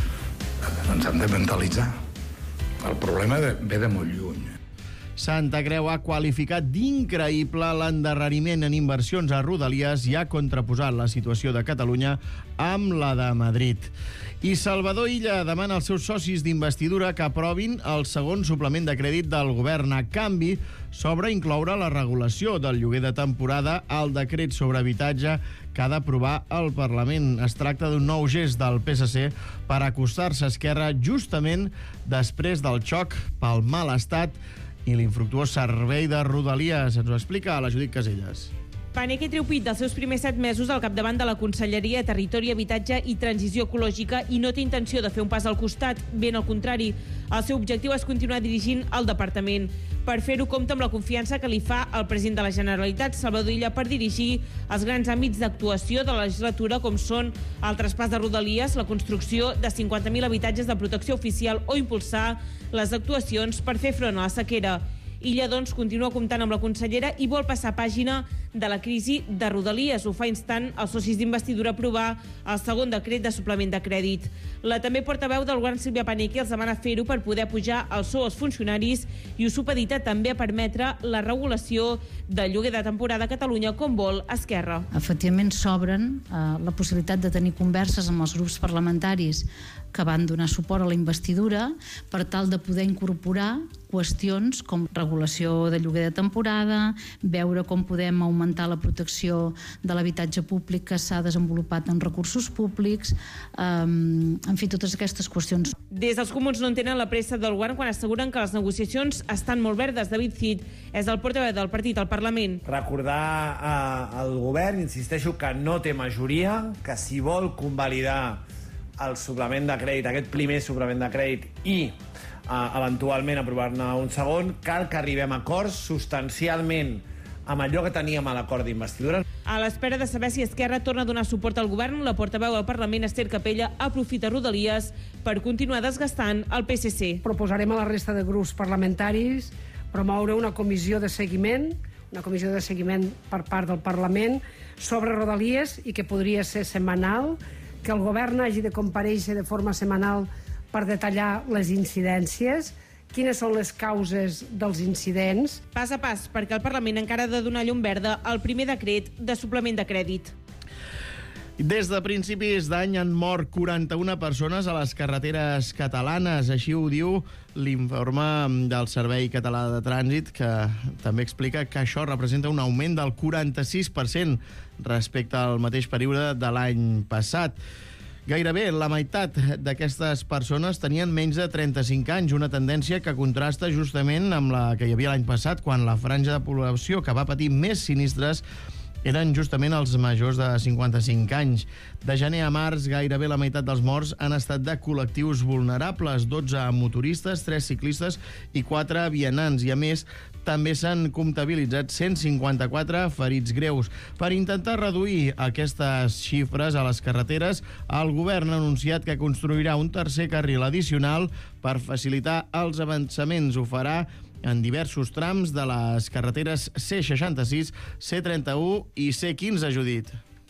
ens hem de mentalitzar. El problema ve de molt lluny.
Santacreu ha qualificat d'increïble l'endarreriment en inversions a Rodalies i ha contraposat la situació de Catalunya amb la de Madrid. I Salvador Illa demana als seus socis d'investidura que aprovin el segon suplement de crèdit del govern. A canvi, s'obre incloure la regulació del lloguer de temporada al decret sobre habitatge que ha d'aprovar el Parlament. Es tracta d'un nou gest del P S C per acostar-se a Esquerra justament després del xoc pel mal estat i l'infructuós servei de Rodalies. Ens ho explica la Judit Caselles.
Paneque treu pit dels seus primers set mesos al capdavant de la Conselleria de Territori, Habitatge i Transició Ecològica i no té intenció de fer un pas al costat, ben al contrari. El seu objectiu és continuar dirigint el departament. Per fer-ho compta amb la confiança que li fa el president de la Generalitat, Salvador Illa, per dirigir els grans àmbits d'actuació de la legislatura, com són el traspàs de Rodalies, la construcció de cinquanta mil habitatges de protecció oficial o impulsar les actuacions per fer front a la sequera. Illa, doncs, continua comptant amb la consellera i vol passar pàgina de la crisi de Rodalies. Ho fa instant els socis d'investidura a aprovar el segon decret de suplement de crèdit. La també portaveu del govern, Sílvia Paneque, els demana fer-ho per poder pujar el sou als funcionaris i ho supedita també a permetre la regulació del lloguer de temporada a Catalunya, com vol Esquerra.
Efectivament, s'obren eh, la possibilitat de tenir converses amb els grups parlamentaris que van donar suport a la investidura per tal de poder incorporar qüestions com regulació de lloguer de temporada, veure com podem augmentar la protecció de l'habitatge públic que s'ha desenvolupat en recursos públics, um, en fi, totes aquestes qüestions.
Des dels comuns no entenen la pressa del govern quan asseguren que les negociacions estan molt verdes. David Cid és el portaveu del partit al Parlament.
Recordar eh, al govern, insisteixo, que no té majoria, que si vol convalidar el suplement de crèdit, aquest primer suplement de crèdit, i uh, eventualment aprovar-ne un segon, cal que arribem a acords substancialment amb allò que teníem a l'acord d'investidura.
A l'espera de saber si Esquerra torna a donar suport al govern, la portaveu al Parlament, Esther Capella, aprofita Rodalies per continuar desgastant el P S C.
Proposarem a la resta de grups parlamentaris promoure una comissió de seguiment, una comissió de seguiment per part del Parlament sobre Rodalies i que podria ser setmanal, que el govern hagi de comparèixer de forma setmanal per detallar les incidències, quines són les causes dels incidents.
Pas a pas, perquè el Parlament encara ha de donar llum verda al primer decret de suplement de crèdit.
Des de principis d'any han mort quaranta-una persones a les carreteres catalanes. Així ho diu l'informe del Servei Català de Trànsit, que també explica que això representa un augment del quaranta-sis per cent respecte al mateix període de l'any passat. Gairebé la meitat d'aquestes persones tenien menys de trenta-cinc anys, una tendència que contrasta justament amb la que hi havia l'any passat, quan la franja de població que va patir més sinistres eren justament els majors de cinquanta-cinc anys. De gener a març, gairebé la meitat dels morts han estat de col·lectius vulnerables, dotze motoristes, tres ciclistes i quatre vianants. I, a més, també s'han comptabilitzat cent cinquanta-quatre ferits greus. Per intentar reduir aquestes xifres a les carreteres, el govern ha anunciat que construirà un tercer carril addicional per facilitar els avançaments. Ho farà en diversos trams de les carreteres C seixanta-sis, C trenta-u i C quinze, Judit.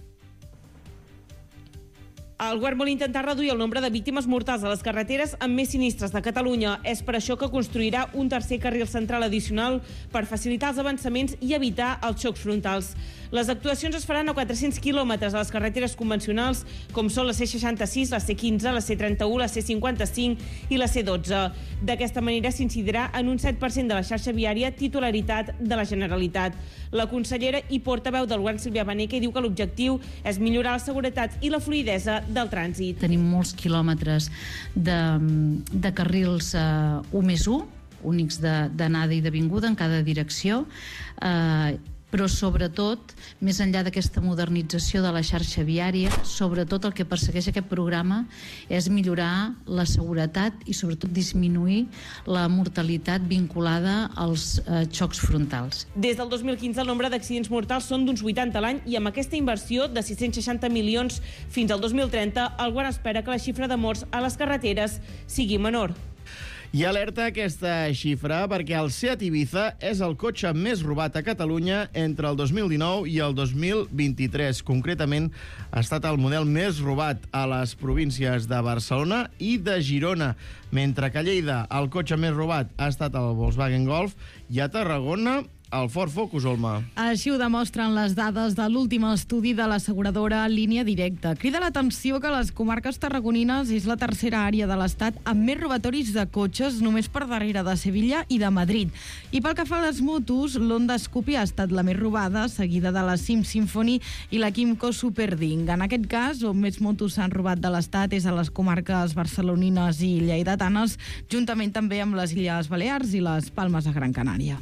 El govern vol intentar reduir el nombre de víctimes mortals a les carreteres amb més sinistres de Catalunya. És per això que construirà un tercer carril central addicional per facilitar els avançaments i evitar els xocs frontals. Les actuacions es faran a quatre-cents quilòmetres a les carreteres convencionals, com són la C seixanta-sis, la C quinze, la C trenta-u, la C cinquanta-cinc i la C dotze. D'aquesta manera s'incidirà en un set per cent de la xarxa viària titularitat de la Generalitat. La consellera i portaveu del govern, Sílvia Beneke, diu que l'objectiu és millorar la seguretat i la fluidesa del trànsit.
Tenim molts quilòmetres de, de carrils uh, u més u, únics d'anada i de vinguda en cada direcció, eh, però sobretot, més enllà d'aquesta modernització de la xarxa viària, sobretot el que persegueix aquest programa és millorar la seguretat i sobretot disminuir la mortalitat vinculada als eh, xocs frontals.
Des del dos mil quinze el nombre d'accidents mortals són d'uns vuitanta a l'any i amb aquesta inversió de sis-cents seixanta milions fins al dos mil trenta, el govern espera que la xifra de morts a les carreteres sigui menor.
I alerta aquesta xifra perquè el Seat Ibiza és el cotxe més robat a Catalunya entre el dos mil dinou i el dos mil vint-i-tres. Concretament, ha estat el model més robat a les províncies de Barcelona i de Girona, mentre que a Lleida el cotxe més robat ha estat el Volkswagen Golf i a Tarragona el Ford Focus, Olma.
Així ho demostren les dades de l'últim estudi de l'asseguradora Línia Directa. Crida l'atenció que les comarques tarragonines és la tercera àrea de l'Estat amb més robatoris de cotxes, només per darrere de Sevilla i de Madrid. I pel que fa a les motos, l'Honda Scoopy ha estat la més robada, seguida de la Sim Symphony i la Kymco Superding. En aquest cas, on més motos s'han robat de l'Estat és a les comarques barcelonines i lleidatanes, juntament també amb les Illes Balears i les Palmes de Gran Canària.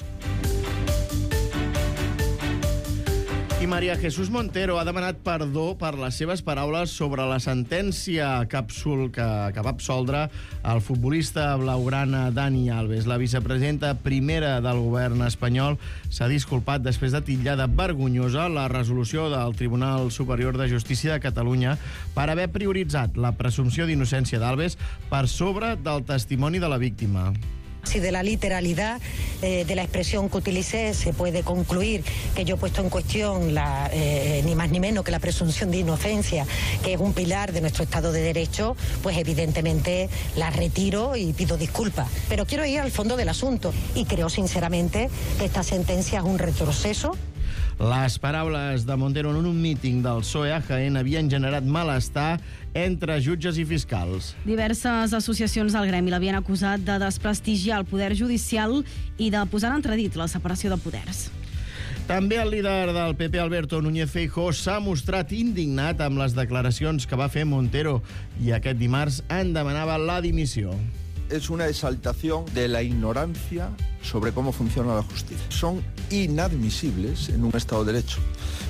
I María Jesús Montero ha demanat perdó per les seves paraules sobre la sentència càpsul que, que va absoldre el futbolista blaugrana Dani Alves. La vicepresidenta primera del govern espanyol s'ha disculpat després de titllar de vergonyosa la resolució del Tribunal Superior de Justícia de Catalunya per haver prioritzat la presumpció d'innocència d'Alves per sobre del testimoni de la víctima.
Si de la literalidad eh, de la expresión que utilicé se puede concluir que yo he puesto en cuestión la, eh, ni más ni menos que la presunción de inocencia, que es un pilar de nuestro Estado de Derecho, pues evidentemente la retiro y pido disculpas. Pero quiero ir al fondo del asunto y creo sinceramente que esta sentencia es un retroceso.
Les paraules de Montero en un míting del P S O E a Jaén havien generat malestar entre jutges i fiscals.
Diverses associacions del gremi l'havien acusat de desprestigiar el poder judicial i de posar en entredit la separació de poders.
També el líder del P P, Alberto Núñez Feijóo, s'ha mostrat indignat amb les declaracions que va fer Montero i aquest dimarts en demanava la dimissió.
Es una exaltación de la ignorancia sobre cómo funciona la justicia. Son inadmisibles en un Estado de Derecho.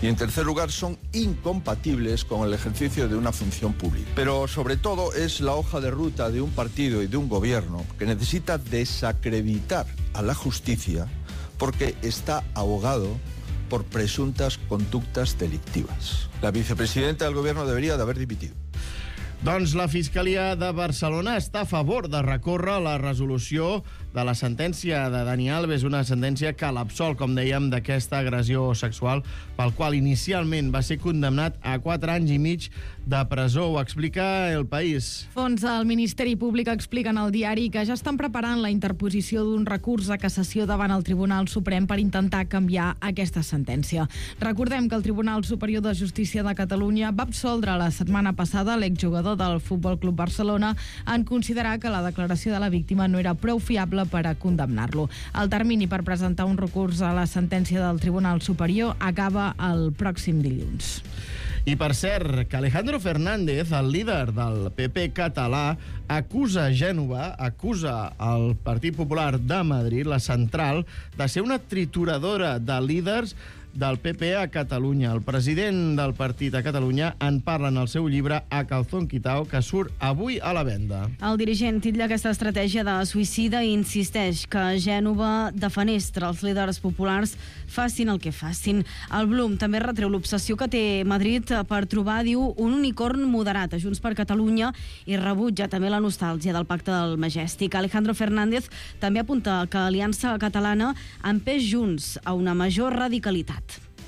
Y en tercer lugar, son incompatibles con el ejercicio de una función pública. Pero sobre todo es la hoja de ruta de un partido y de un gobierno que necesita desacreditar a la justicia porque está ahogado por presuntas conductas delictivas. La vicepresidenta del gobierno debería de haber dimitido.
Doncs la Fiscalia de Barcelona està a favor de recórrer la resolució de la sentència de Dani Alves, una sentència que l'absol, com dèiem, d'aquesta agressió sexual, pel qual inicialment va ser condemnat a quatre anys i mig de presó. Ho explica El País.
Fons del Ministeri Públic expliquen al diari que ja estan preparant la interposició d'un recurs a cassació davant el Tribunal Suprem per intentar canviar aquesta sentència. Recordem que el Tribunal Superior de Justícia de Catalunya va absoldre la setmana passada l'exjugador del Futbol Club Barcelona en considerar que la declaració de la víctima no era prou fiable per a condemnar-lo. El termini per presentar un recurs a la sentència del Tribunal Superior acaba el pròxim dilluns.
I per cert, que Alejandro Fernández, el líder del P P català, acusa Gènova, acusa el Partit Popular de Madrid, la central, de ser una trituradora de líders del P P a Catalunya. El president del partit a Catalunya en parla en el seu llibre A Calzón Quitao, que surt avui a la venda.
El dirigent titlla aquesta estratègia de suïcida i insisteix que Gènova defenestra els líders populars facin el que facin. El Blum també retreu l'obsessió que té Madrid per trobar, diu, un unicorn moderat a Junts per Catalunya i rebutja també la nostàlgia del pacte del Majestic. Alejandro Fernández també apunta que Aliança Catalana empès Junts a una major radicalitat.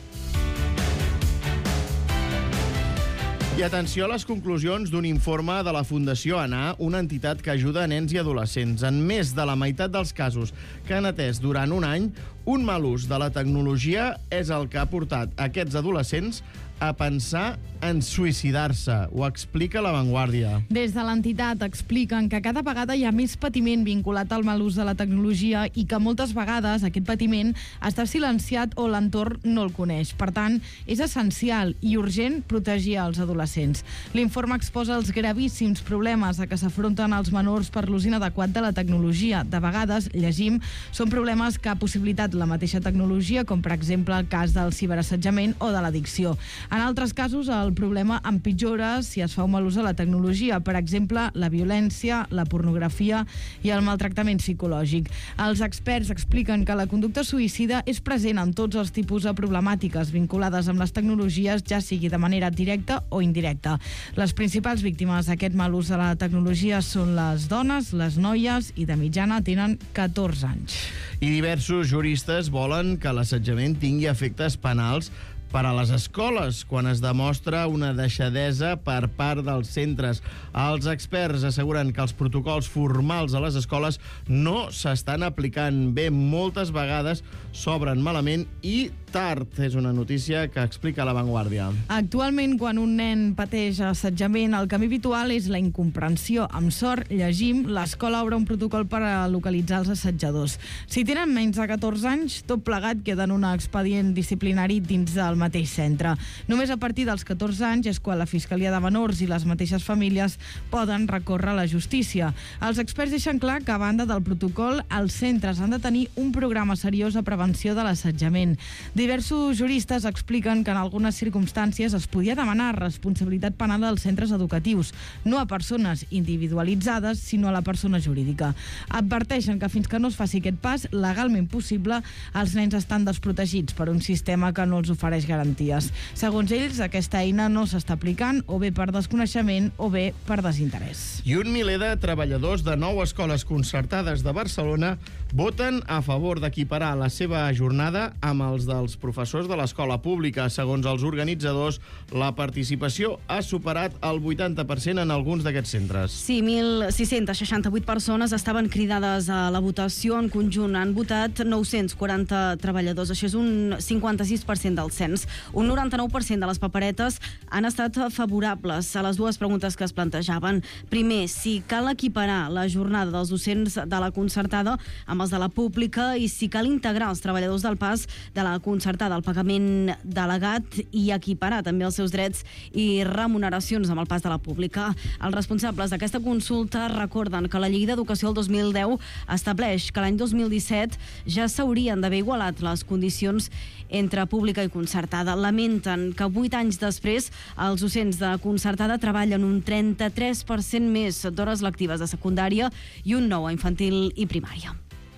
I atenció a les conclusions d'un informe de la Fundació ANA, una entitat que ajuda a nens i adolescents. En més de la meitat dels casos que han atès durant un any, un mal ús de la tecnologia és el que ha portat aquests adolescents a pensar en suïcidar-se. Ho explica La Vanguardia.
Des de l'entitat expliquen que cada vegada hi ha més patiment vinculat al mal ús de la tecnologia i que moltes vegades aquest patiment està silenciat o l'entorn no el coneix. Per tant, és essencial i urgent protegir els adolescents. L'informe exposa els gravíssims problemes a què s'afronten els menors per l'ús inadequat de la tecnologia. De vegades, llegim, són problemes que ha possibilitat la mateixa tecnologia, com per exemple el cas del ciberassetjament o de l'addicció. En altres casos, el problema empitjora si es fa un mal ús de la tecnologia, per exemple, la violència, la pornografia i el maltractament psicològic. Els experts expliquen que la conducta suïcida és present en tots els tipus de problemàtiques vinculades amb les tecnologies, ja sigui de manera directa o indirecta. Les principals víctimes d'aquest mal ús de la tecnologia són les dones, les noies, i de mitjana tenen catorze anys.
I diversos juristes volen que l'assetjament tingui efectes penals per a les escoles, quan es demostra una deixadesa per part dels centres. Els experts asseguren que els protocols formals a les escoles no s'estan aplicant bé. Moltes vegades s'obren malament i tard. És una notícia que explica La Vanguardia.
Actualment, quan un nen pateix assetjament, el camí habitual és la incomprensió. Amb sort, llegim, l'escola obre un protocol per a localitzar els assetjadors. Si tenen menys de catorze anys, tot plegat queda en un expedient disciplinari dins del mateix centre. Només a partir dels catorze anys és quan la Fiscalia de Menors i les mateixes famílies poden recórrer a la justícia. Els experts deixen clar que, a banda del protocol, els centres han de tenir un programa seriós de prevenció de l'assetjament. Diversos juristes expliquen que en algunes circumstàncies es podia demanar responsabilitat penal als centres educatius, no a persones individualitzades, sinó a la persona jurídica. Adverteixen que fins que no es faci aquest pas legalment possible, els nens estan desprotegits per un sistema que no els ofereix garanties. Segons ells, aquesta eina no s'està aplicant o bé per desconeixement o bé per desinterès.
I un miler de treballadors de nou escoles concertades de Barcelona voten a favor d'equiparar la seva jornada amb els dels professors de l'escola pública. Segons els organitzadors, la participació ha superat el vuitanta per cent en alguns d'aquests centres.
Sí, mil sis-cents seixanta-vuit persones estaven cridades a la votació. En conjunt han votat nou-cents quaranta treballadors. Això és un cinquanta-sis per cent del cens. Un noranta-nou per cent de les paperetes han estat favorables a les dues preguntes que es plantejaven. Primer, si cal equiparar la jornada dels docents de la concertada amb amb els de la pública i si cal integrar els treballadors del pas de la concertada al pagament delegat i equiparar també els seus drets i remuneracions amb el pas de la pública. Els responsables d'aquesta consulta recorden que la Llei d'Educació del dos mil deu estableix que l'any dos mil disset ja s'haurien d'haver igualat les condicions entre pública i concertada. Lamenten que vuit anys després els docents de concertada treballen un trenta-tres per cent més d'hores lectives de secundària i un nou a infantil i primària.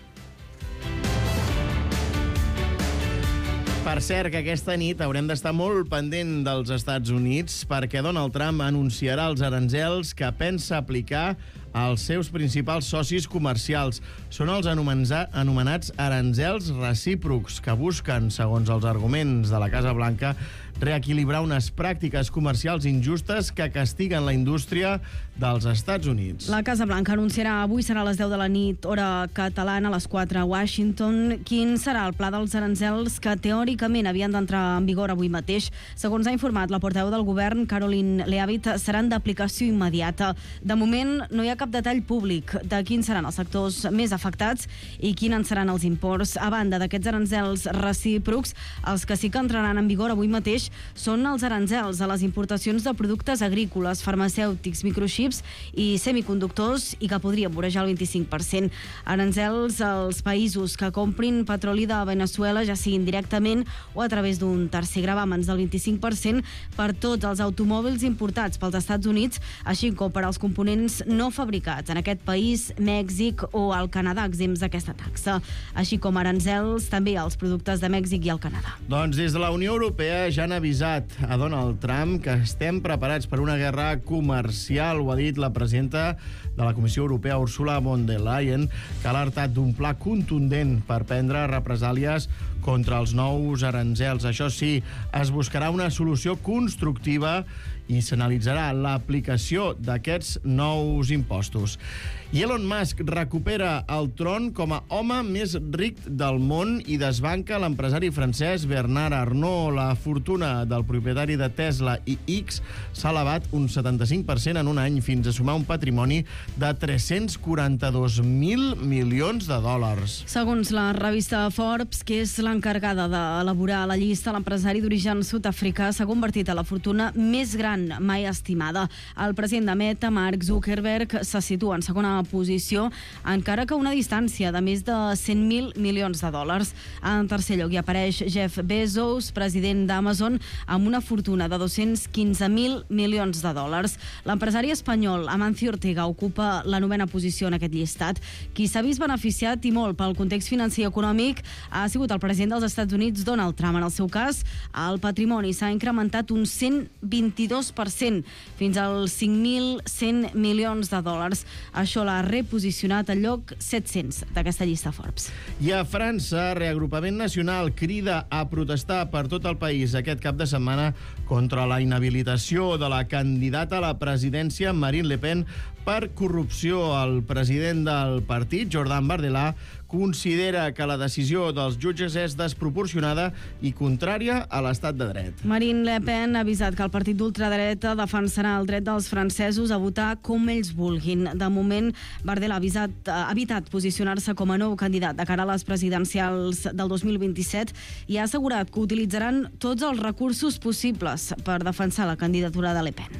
Per cert, que aquesta nit haurem d'estar molt pendent dels Estats Units perquè Donald Trump anunciarà els aranzels que pensa aplicar als seus principals socis comercials. Són els anomenats aranzels recíprocs que busquen, segons els arguments de la Casa Blanca, reequilibrar unes pràctiques comercials injustes que castiguen la indústria dels Estats Units.
La Casa Blanca anunciarà avui, serà a les deu de la nit, hora catalana, a les quatre a Washington, quin serà el pla dels aranzels que teòricament havien d'entrar en vigor avui mateix. Segons ha informat la portaveu del govern, Caroline Leavitt, seran d'aplicació immediata. De moment, no hi ha cap detall públic de quins seran els sectors més afectats i quins en seran els imports. A banda d'aquests aranzels recíprocs, els que sí que entraran en vigor avui mateix són els aranzels a les importacions de productes agrícoles, farmacèutics, microxips i semiconductors i que podrien vorejar el vint-i-cinc per cent. Aranzels als països que comprin petroli de Venezuela, ja siguin directament o a través d'un tercer gravàmens del vint-i-cinc per cent per tots els automòbils importats pels Estats Units, així com per als components no fabricats en aquest país, Mèxic o el Canadà, exempts d'aquesta taxa, així com aranzels també als productes de Mèxic i el Canadà.
Doncs des de la Unió Europea ja han avisat a Donald Trump que estem preparats per una guerra comercial, ho ha dit la presidenta de la Comissió Europea, Ursula von der Leyen, que ha alertat d'un pla contundent per prendre represàlies contra els nous aranzels. Això sí, es buscarà una solució constructiva i s'analitzarà l'aplicació d'aquests nous impostos. I Elon Musk recupera el tron com a home més ric del món i desbanca l'empresari francès Bernard Arnault. La fortuna del propietari de Tesla i X s'ha elevat un setanta-cinc per cent en un any fins a sumar un patrimoni de tres-cents quaranta-dos mil milions de dòlars.
Segons la revista Forbes, que és l'encarregada d'elaborar la llista, l'empresari d'origen sud-africà s'ha convertit a la fortuna més gran mai estimada. El president de Meta, Mark Zuckerberg, se situa en segona posició, encara que a una distància de més de cent mil milions de dòlars. En tercer lloc hi apareix Jeff Bezos, president d'Amazon, amb una fortuna de dos-cents quinze mil milions de dòlars. L'empresari espanyol Amancio Ortega ocupa la novena posició en aquest llistat. Qui s'ha vist beneficiat i molt pel context financer i econòmic ha sigut el president dels Estats Units, Donald Trump. En el seu cas, el patrimoni s'ha incrementat un cent vint-i-dos per cent, fins als cinc mil cent milions de dòlars. Això l'ha reposicionat al lloc set-cents d'aquesta llista Forbes.
I a França, Reagrupament Nacional crida a protestar per tot el país aquest cap de setmana contra la inhabilitació de la candidata a la presidència Marine Le Pen per corrupció. El president del partit, Jordan Bardella, considera que la decisió dels jutges és desproporcionada i contrària a l'estat de dret.
Marine Le Pen ha avisat que el partit d'ultradreta defensarà el dret dels francesos a votar com ells vulguin. De moment, Bardella ha, avisat, ha evitat posicionar-se com a nou candidat de cara a les presidencials del dos mil vint-i-set i ha assegurat que utilitzaran tots els recursos possibles per defensar la candidatura de Le Pen.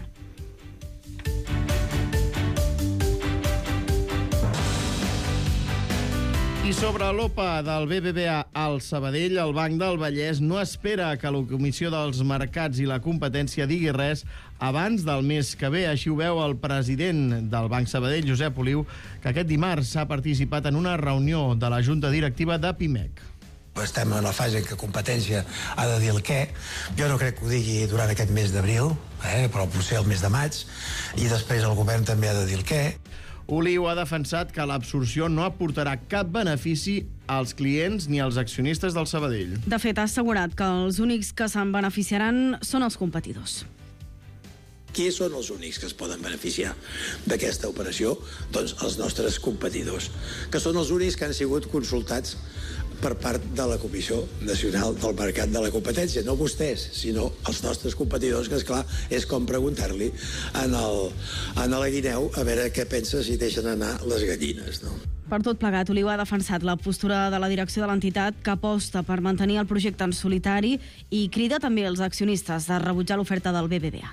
I sobre l'O P A del B B V A al Sabadell, el Banc del Vallès no espera que la Comissió dels Mercats i la Competència digui res abans del mes que ve. Així ho veu el president del Banc Sabadell, Josep Oliu, que aquest dimarts ha participat en una reunió de la Junta Directiva de Pimec.
Estem en la fase en què competència ha de dir el què. Jo no crec que ho digui durant aquest mes d'abril, eh, però potser el mes de maig, i després el govern també ha de dir el què.
Oliu ha defensat que l'absorció no aportarà cap benefici als clients ni als accionistes del Sabadell.
De fet, ha assegurat que els únics que se'n beneficiaran són els competidors.
Qui són els únics que es poden beneficiar d'aquesta operació? Doncs els nostres competidors, que són els únics que han sigut consultats per part de la Comissió Nacional del Mercat de la Competència. No vostès, sinó els nostres competidors, que, esclar, és com preguntar-li a la guineu a veure què pensa si deixen anar les gallines, no?
Per tot plegat, Oliu ha defensat la postura de la direcció de l'entitat que aposta per mantenir el projecte en solitari i crida també als accionistes de rebutjar l'oferta del B B V A.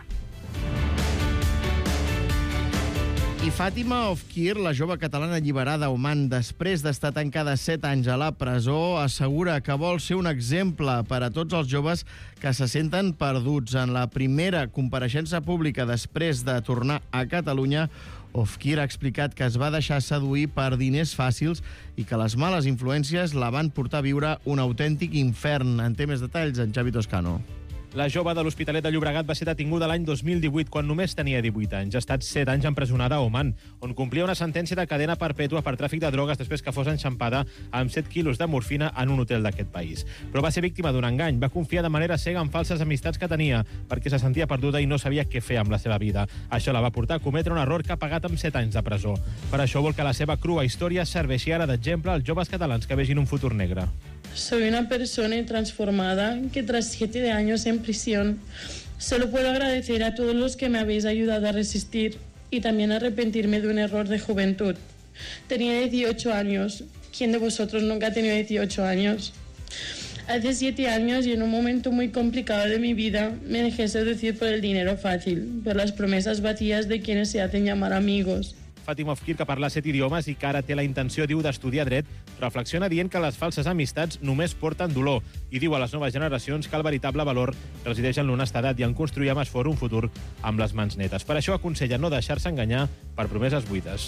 I Fàtima Ofquir, la jove catalana alliberada a Oman després d'estar tancada set anys a la presó, assegura que vol ser un exemple per a tots els joves que se senten perduts. En la primera compareixença pública després de tornar a Catalunya, Ofquir ha explicat que es va deixar seduir per diners fàcils i que les males influències la van portar a viure un autèntic infern. En té més detalls en Xavi Toscano.
La jove de l'Hospitalet de Llobregat va ser detinguda l'any dos mil divuit, quan només tenia divuit anys. Ha estat set anys empresonada a Oman, on complia una sentència de cadena perpètua per tràfic de drogues després que fos enxampada amb set quilos de morfina en un hotel d'aquest país. Però va ser víctima d'un engany. Va confiar de manera cega en falses amistats que tenia, perquè se sentia perduda i no sabia què fer amb la seva vida. Això la va portar a cometre un error que ha pagat amb set anys de presó. Per això vol que la seva crua història serveixi ara d'exemple als joves catalans que vegin un futur negre.
Soy una persona transformada que tras siete años en prisión solo puedo agradecer a todos los que me habéis ayudado a resistir y también arrepentirme de un error de juventud. Tenía dieciocho años. ¿Quién de vosotros nunca ha tenido dieciocho años? Hace siete años y en un momento muy complicado de mi vida me dejé seducir por el dinero fácil, por las promesas vacías de quienes se hacen llamar amigos.
Fàtima Ofquir, que parla set idiomes i que ara té la intenció, diu, d'estudiar dret, reflexiona dient que les falses amistats només porten dolor i diu a les noves generacions que el veritable valor resideix en l'honestedat i en construir amb esforç un futur amb les mans netes. Per això aconsella no deixar-se enganyar per promeses buides.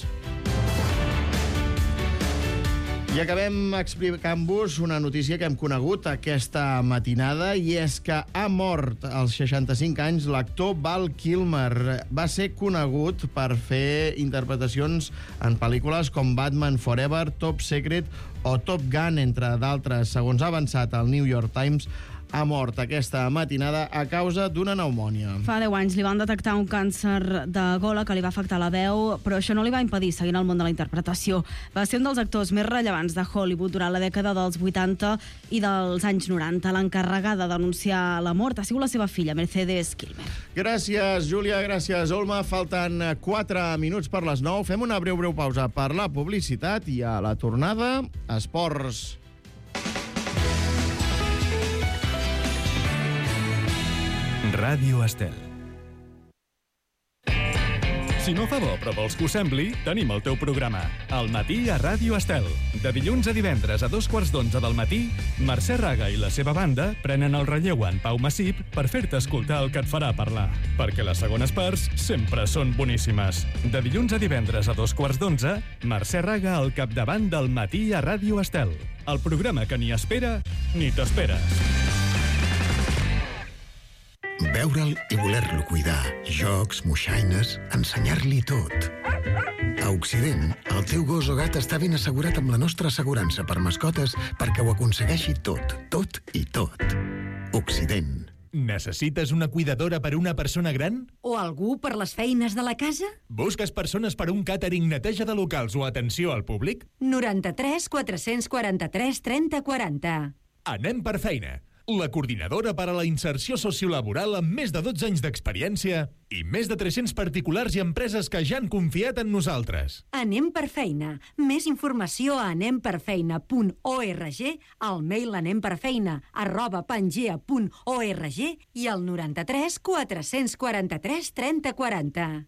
I acabem explicant-vos una notícia que hem conegut aquesta matinada, i és que ha mort als seixanta-cinc anys l'actor Val Kilmer. Va ser conegut per fer interpretacions en pel·lícules com Batman Forever, Top Secret o Top Gun, entre d'altres. Segons ha avançat el New York Times, ha mort aquesta matinada a causa d'una pneumònia.
Fa deu anys li van detectar un càncer de gola que li va afectar la veu, però això no li va impedir seguir en el món de la interpretació. Va ser un dels actors més rellevants de Hollywood durant la dècada dels vuitanta i dels anys noranta. L'encarregada d'anunciar la mort ha sigut la seva filla, Mercedes Kilmer.
Gràcies, Júlia, gràcies, Olma. Falten quatre minuts per les nou. Fem una breu, breu pausa per la publicitat i a la tornada, esports.
Ràdio Estel. Si no fa bo, però vols que ho sembli, tenim el teu programa. Al matí a Ràdio Estel. De dilluns a divendres a dos quarts d'onze del matí, Mercè Raga i la seva banda prenen el relleu en Pau Massip per fer-te escoltar el que et farà parlar. Perquè les segones parts sempre són boníssimes. De dilluns a divendres a dos quarts d'onze, Mercè Raga al capdavant del matí a Ràdio Estel. El programa que ni espera ni t'esperes.
Veure'l i voler-lo cuidar. Jocs, moixaines, ensenyar-li tot. A Occident, el teu gos o gat està ben assegurat amb la nostra assegurança per mascotes perquè ho aconsegueixi tot, tot i tot. Occident.
Necessites una cuidadora per a una persona gran?
O algú per les feines de la casa?
Busques persones per a un càtering, neteja de locals o atenció al públic?
noranta-tres quatre-cents quaranta-tres trenta quaranta.
Anem per feina. La coordinadora per a la inserció sociolaboral amb més de dotze anys d'experiència i més de tres-cents particulars i empreses que ja han confiat en nosaltres.
Anem per feina. Més informació a anem per feina punt org, al mail anemperfeina arroba pangea punt org i al noranta-tres quatre-cents quaranta-tres trenta quaranta.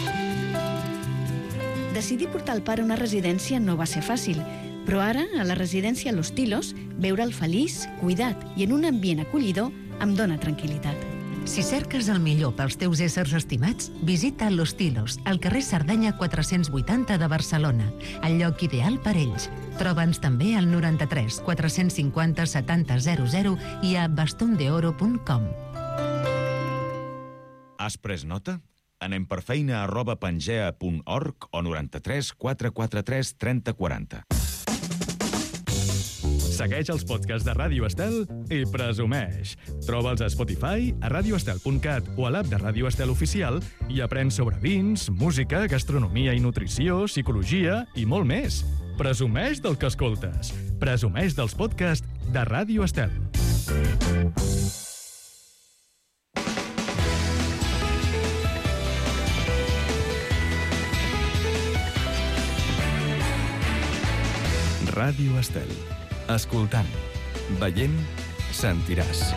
Decidir portar el pare a una residència no va ser fàcil, però ara, a la residència Los Tilos, veure'l feliç, cuidat i en un ambient acollidor em dóna tranquil·litat.
Si cerques el millor pels teus éssers estimats, visita Los Tilos, al carrer Cerdanya quatre-cents vuitanta de Barcelona, el lloc ideal per ells. Troba'ns també al noranta-tres quatre-cents cinquanta setanta zero zero i a bastondeoro punt com.
Has pres nota? Anem per feina arroba pangea punt org o noranta-tres quatre quaranta-tres trenta quaranta.
Segueix els podcasts de Ràdio Estel i presumeix. Troba'ls a Spotify, a radioestel punt cat o a l'app de Ràdio Estel Oficial i aprèn sobre vins, música, gastronomia i nutrició, psicologia i molt més. Presumeix del que escoltes. Presumeix dels podcasts de Ràdio Estel. Ràdio Estel. Escoltant, veient, sentiràs.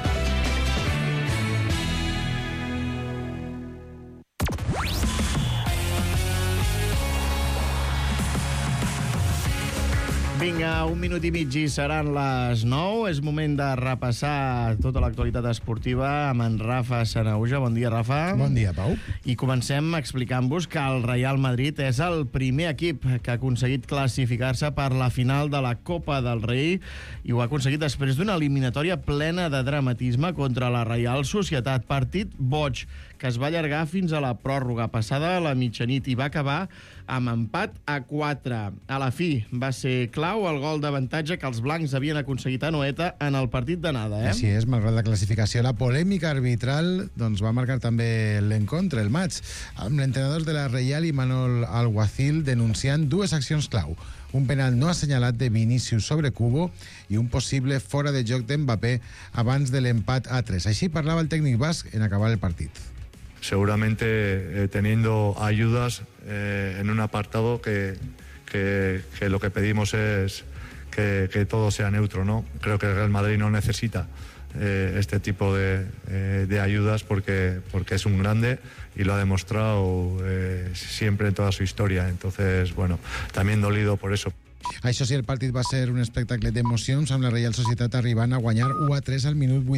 Vinga, un minut i mig i seran les nou. És moment de repassar tota l'actualitat esportiva amb en Rafa Sanauja. Bon dia, Rafa.
Bon dia, Pau.
I comencem explicant-vos que el Real Madrid és el primer equip que ha aconseguit classificar-se per la final de la Copa del Rei i ho ha aconseguit després d'una eliminatòria plena de dramatisme contra la Reial Societat. Partit boig que es va allargar fins a la pròrroga passada a la mitjanit i va acabar amb empat a quatre. A la fi va ser clau el gol d'avantatge que els blancs havien aconseguit a Noeta en el partit d'anada. Eh?
Així és, malgrat la classificació, la polèmica arbitral doncs, va marcar també l'encontre, el maig, amb l'entrenador de la Reial i Manol Alguacil denunciant dues accions clau. Un penal no assenyalat de Vinícius sobre Cubo i un possible fora de joc d'Mbappé abans de l'empat a tres. Així parlava el tècnic basc en acabar el partit.
Seguramente eh, teniendo ayudas eh, en un apartado que, que, que lo que pedimos es que, que todo sea neutro, ¿no? Creo que el Real Madrid no necesita eh, este tipo de, eh, de ayudas porque, porque es un grande y lo ha demostrado eh, siempre en toda su historia. Entonces, bueno, también dolido por eso.
Això sí, el partit va ser un espectacle d'emocions amb la Reial Societat arribant a guanyar u a tres al minut vuitanta.